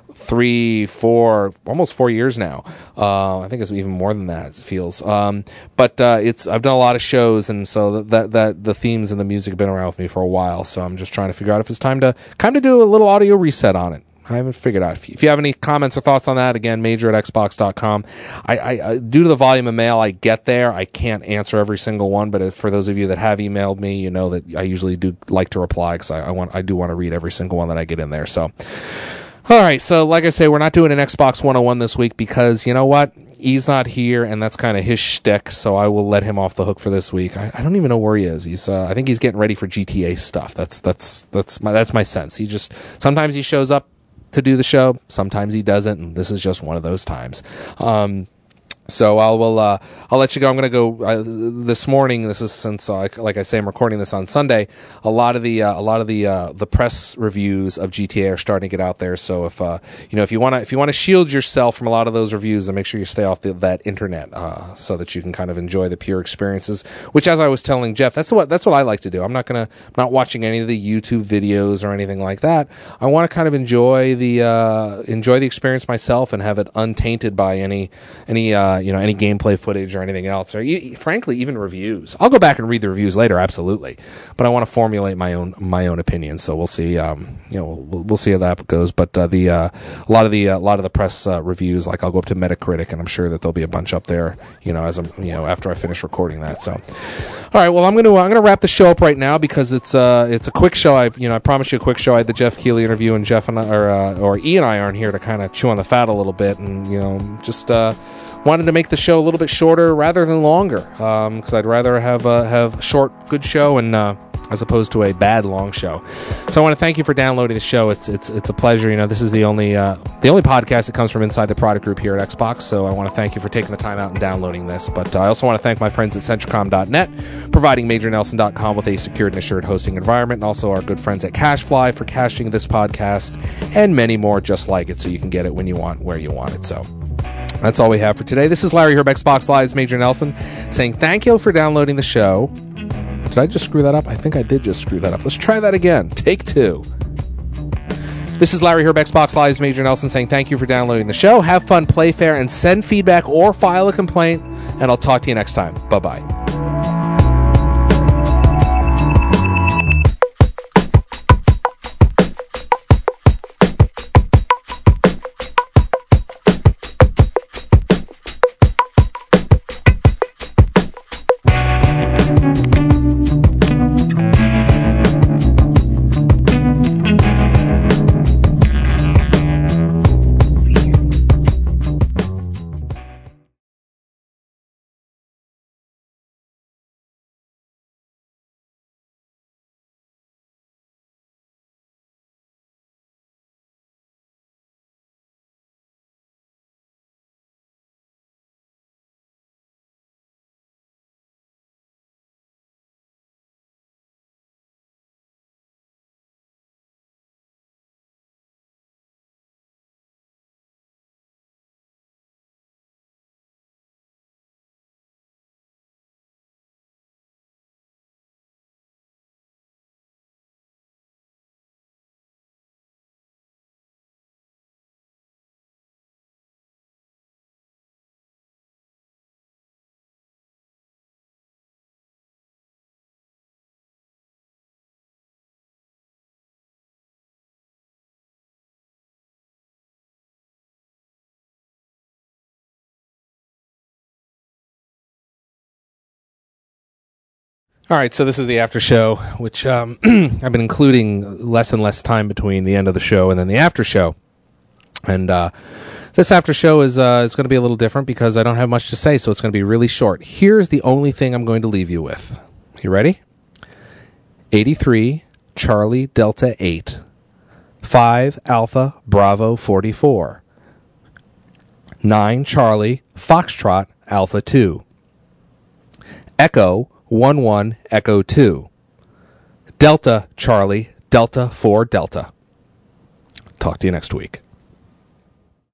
Speaker 1: three, four, almost four years now. Uh, I think it's even more than that. It feels. Um, but uh, it's I've done a lot of shows, and so that, that that the themes and the music have been around with me for a while. So I'm just trying to figure out if it's time to kind of do a little audio reset on it. I haven't figured out. If you, if you have any comments or thoughts on that, again, major at xbox dot com. I, I, I, due to the volume of mail I get there, I can't answer every single one, but if, for those of you that have emailed me, you know that I usually do like to reply, because I, I want I do want to read every single one that I get in there. So, all right. So, like I say, we're not doing an Xbox one oh one this week because, you know what? E's not here, and that's kind of his shtick, so I will let him off the hook for this week. I, I don't even know where he is. He's uh, I think he's getting ready for G T A stuff. That's that's that's my that's my sense. He just sometimes he shows up to do the show, sometimes he doesn't, and this is just one of those times. Um, So I will. Uh, I'll let you go. I'm going to go uh, this morning. This is since, uh, like I say, I'm recording this on Sunday. A lot of the uh, a lot of the uh, the press reviews of G T A are starting to get out there. So if uh, you know if you want to if you want to shield yourself from a lot of those reviews, then make sure you stay off the, that internet uh, so that you can kind of enjoy the pure experiences. Which, as I was telling Jeff, that's what that's what I like to do. I'm not gonna I'm not watching any of the YouTube videos or anything like that. I want to kind of enjoy the uh, enjoy the experience myself and have it untainted by any any. Uh, you know, any gameplay footage or anything else, or e- frankly, even reviews. I'll go back and read the reviews later, absolutely, but I want to formulate my own my own opinion. So we'll see. Um, you know, we'll, we'll see how that goes. But uh, the uh, a lot of the a uh, lot of the press uh, reviews, like I'll go up to Metacritic, and I'm sure that there'll be a bunch up there. You know, as I'm you know after I finish recording that. So, all right. Well, I'm gonna I'm gonna wrap the show up right now because it's uh it's a quick show. I you know I promised you a quick show. I had the Jeff Keighley interview, and Jeff and I, or uh, or E and I aren't here to kind of chew on the fat a little bit, and you know just. Uh, Wanted to make the show a little bit shorter rather than longer, because um, I'd rather have uh, have a short, good show and uh, as opposed to a bad, long show. So I want to thank you for downloading the show. It's it's it's a pleasure. You know, this is the only uh, the only podcast that comes from inside the product group here at Xbox. So I want to thank you for taking the time out and downloading this. But uh, I also want to thank my friends at Centricom dot net, providing Major Nelson dot com with a secured and assured hosting environment, and also our good friends at CacheFly for caching this podcast and many more just like it, so you can get it when you want, where you want it. So. That's all we have for today. This is Larry Herb, Xbox Live's Major Nelson, saying thank you for downloading the show. Did I just screw that up? I think I did just screw that up. Let's try that again. Take two. This is Larry Herb, Xbox Live's Major Nelson, saying thank you for downloading the show. Have fun, play fair, and send feedback or file a complaint, and I'll talk to you next time. Bye-bye. All right, so this is the after show, which um, I've been including less and less time between the end of the show and then the after show. And uh, this after show is uh, is going to be a little different because I don't have much to say, so it's going to be really short. Here's the only thing I'm going to leave you with. You ready? eighty-three, Charlie Delta eight, five Alpha Bravo forty-four, nine Charlie Foxtrot Alpha two, Echo one one Echo two, Delta Charlie Delta four Delta. Talk to you next week.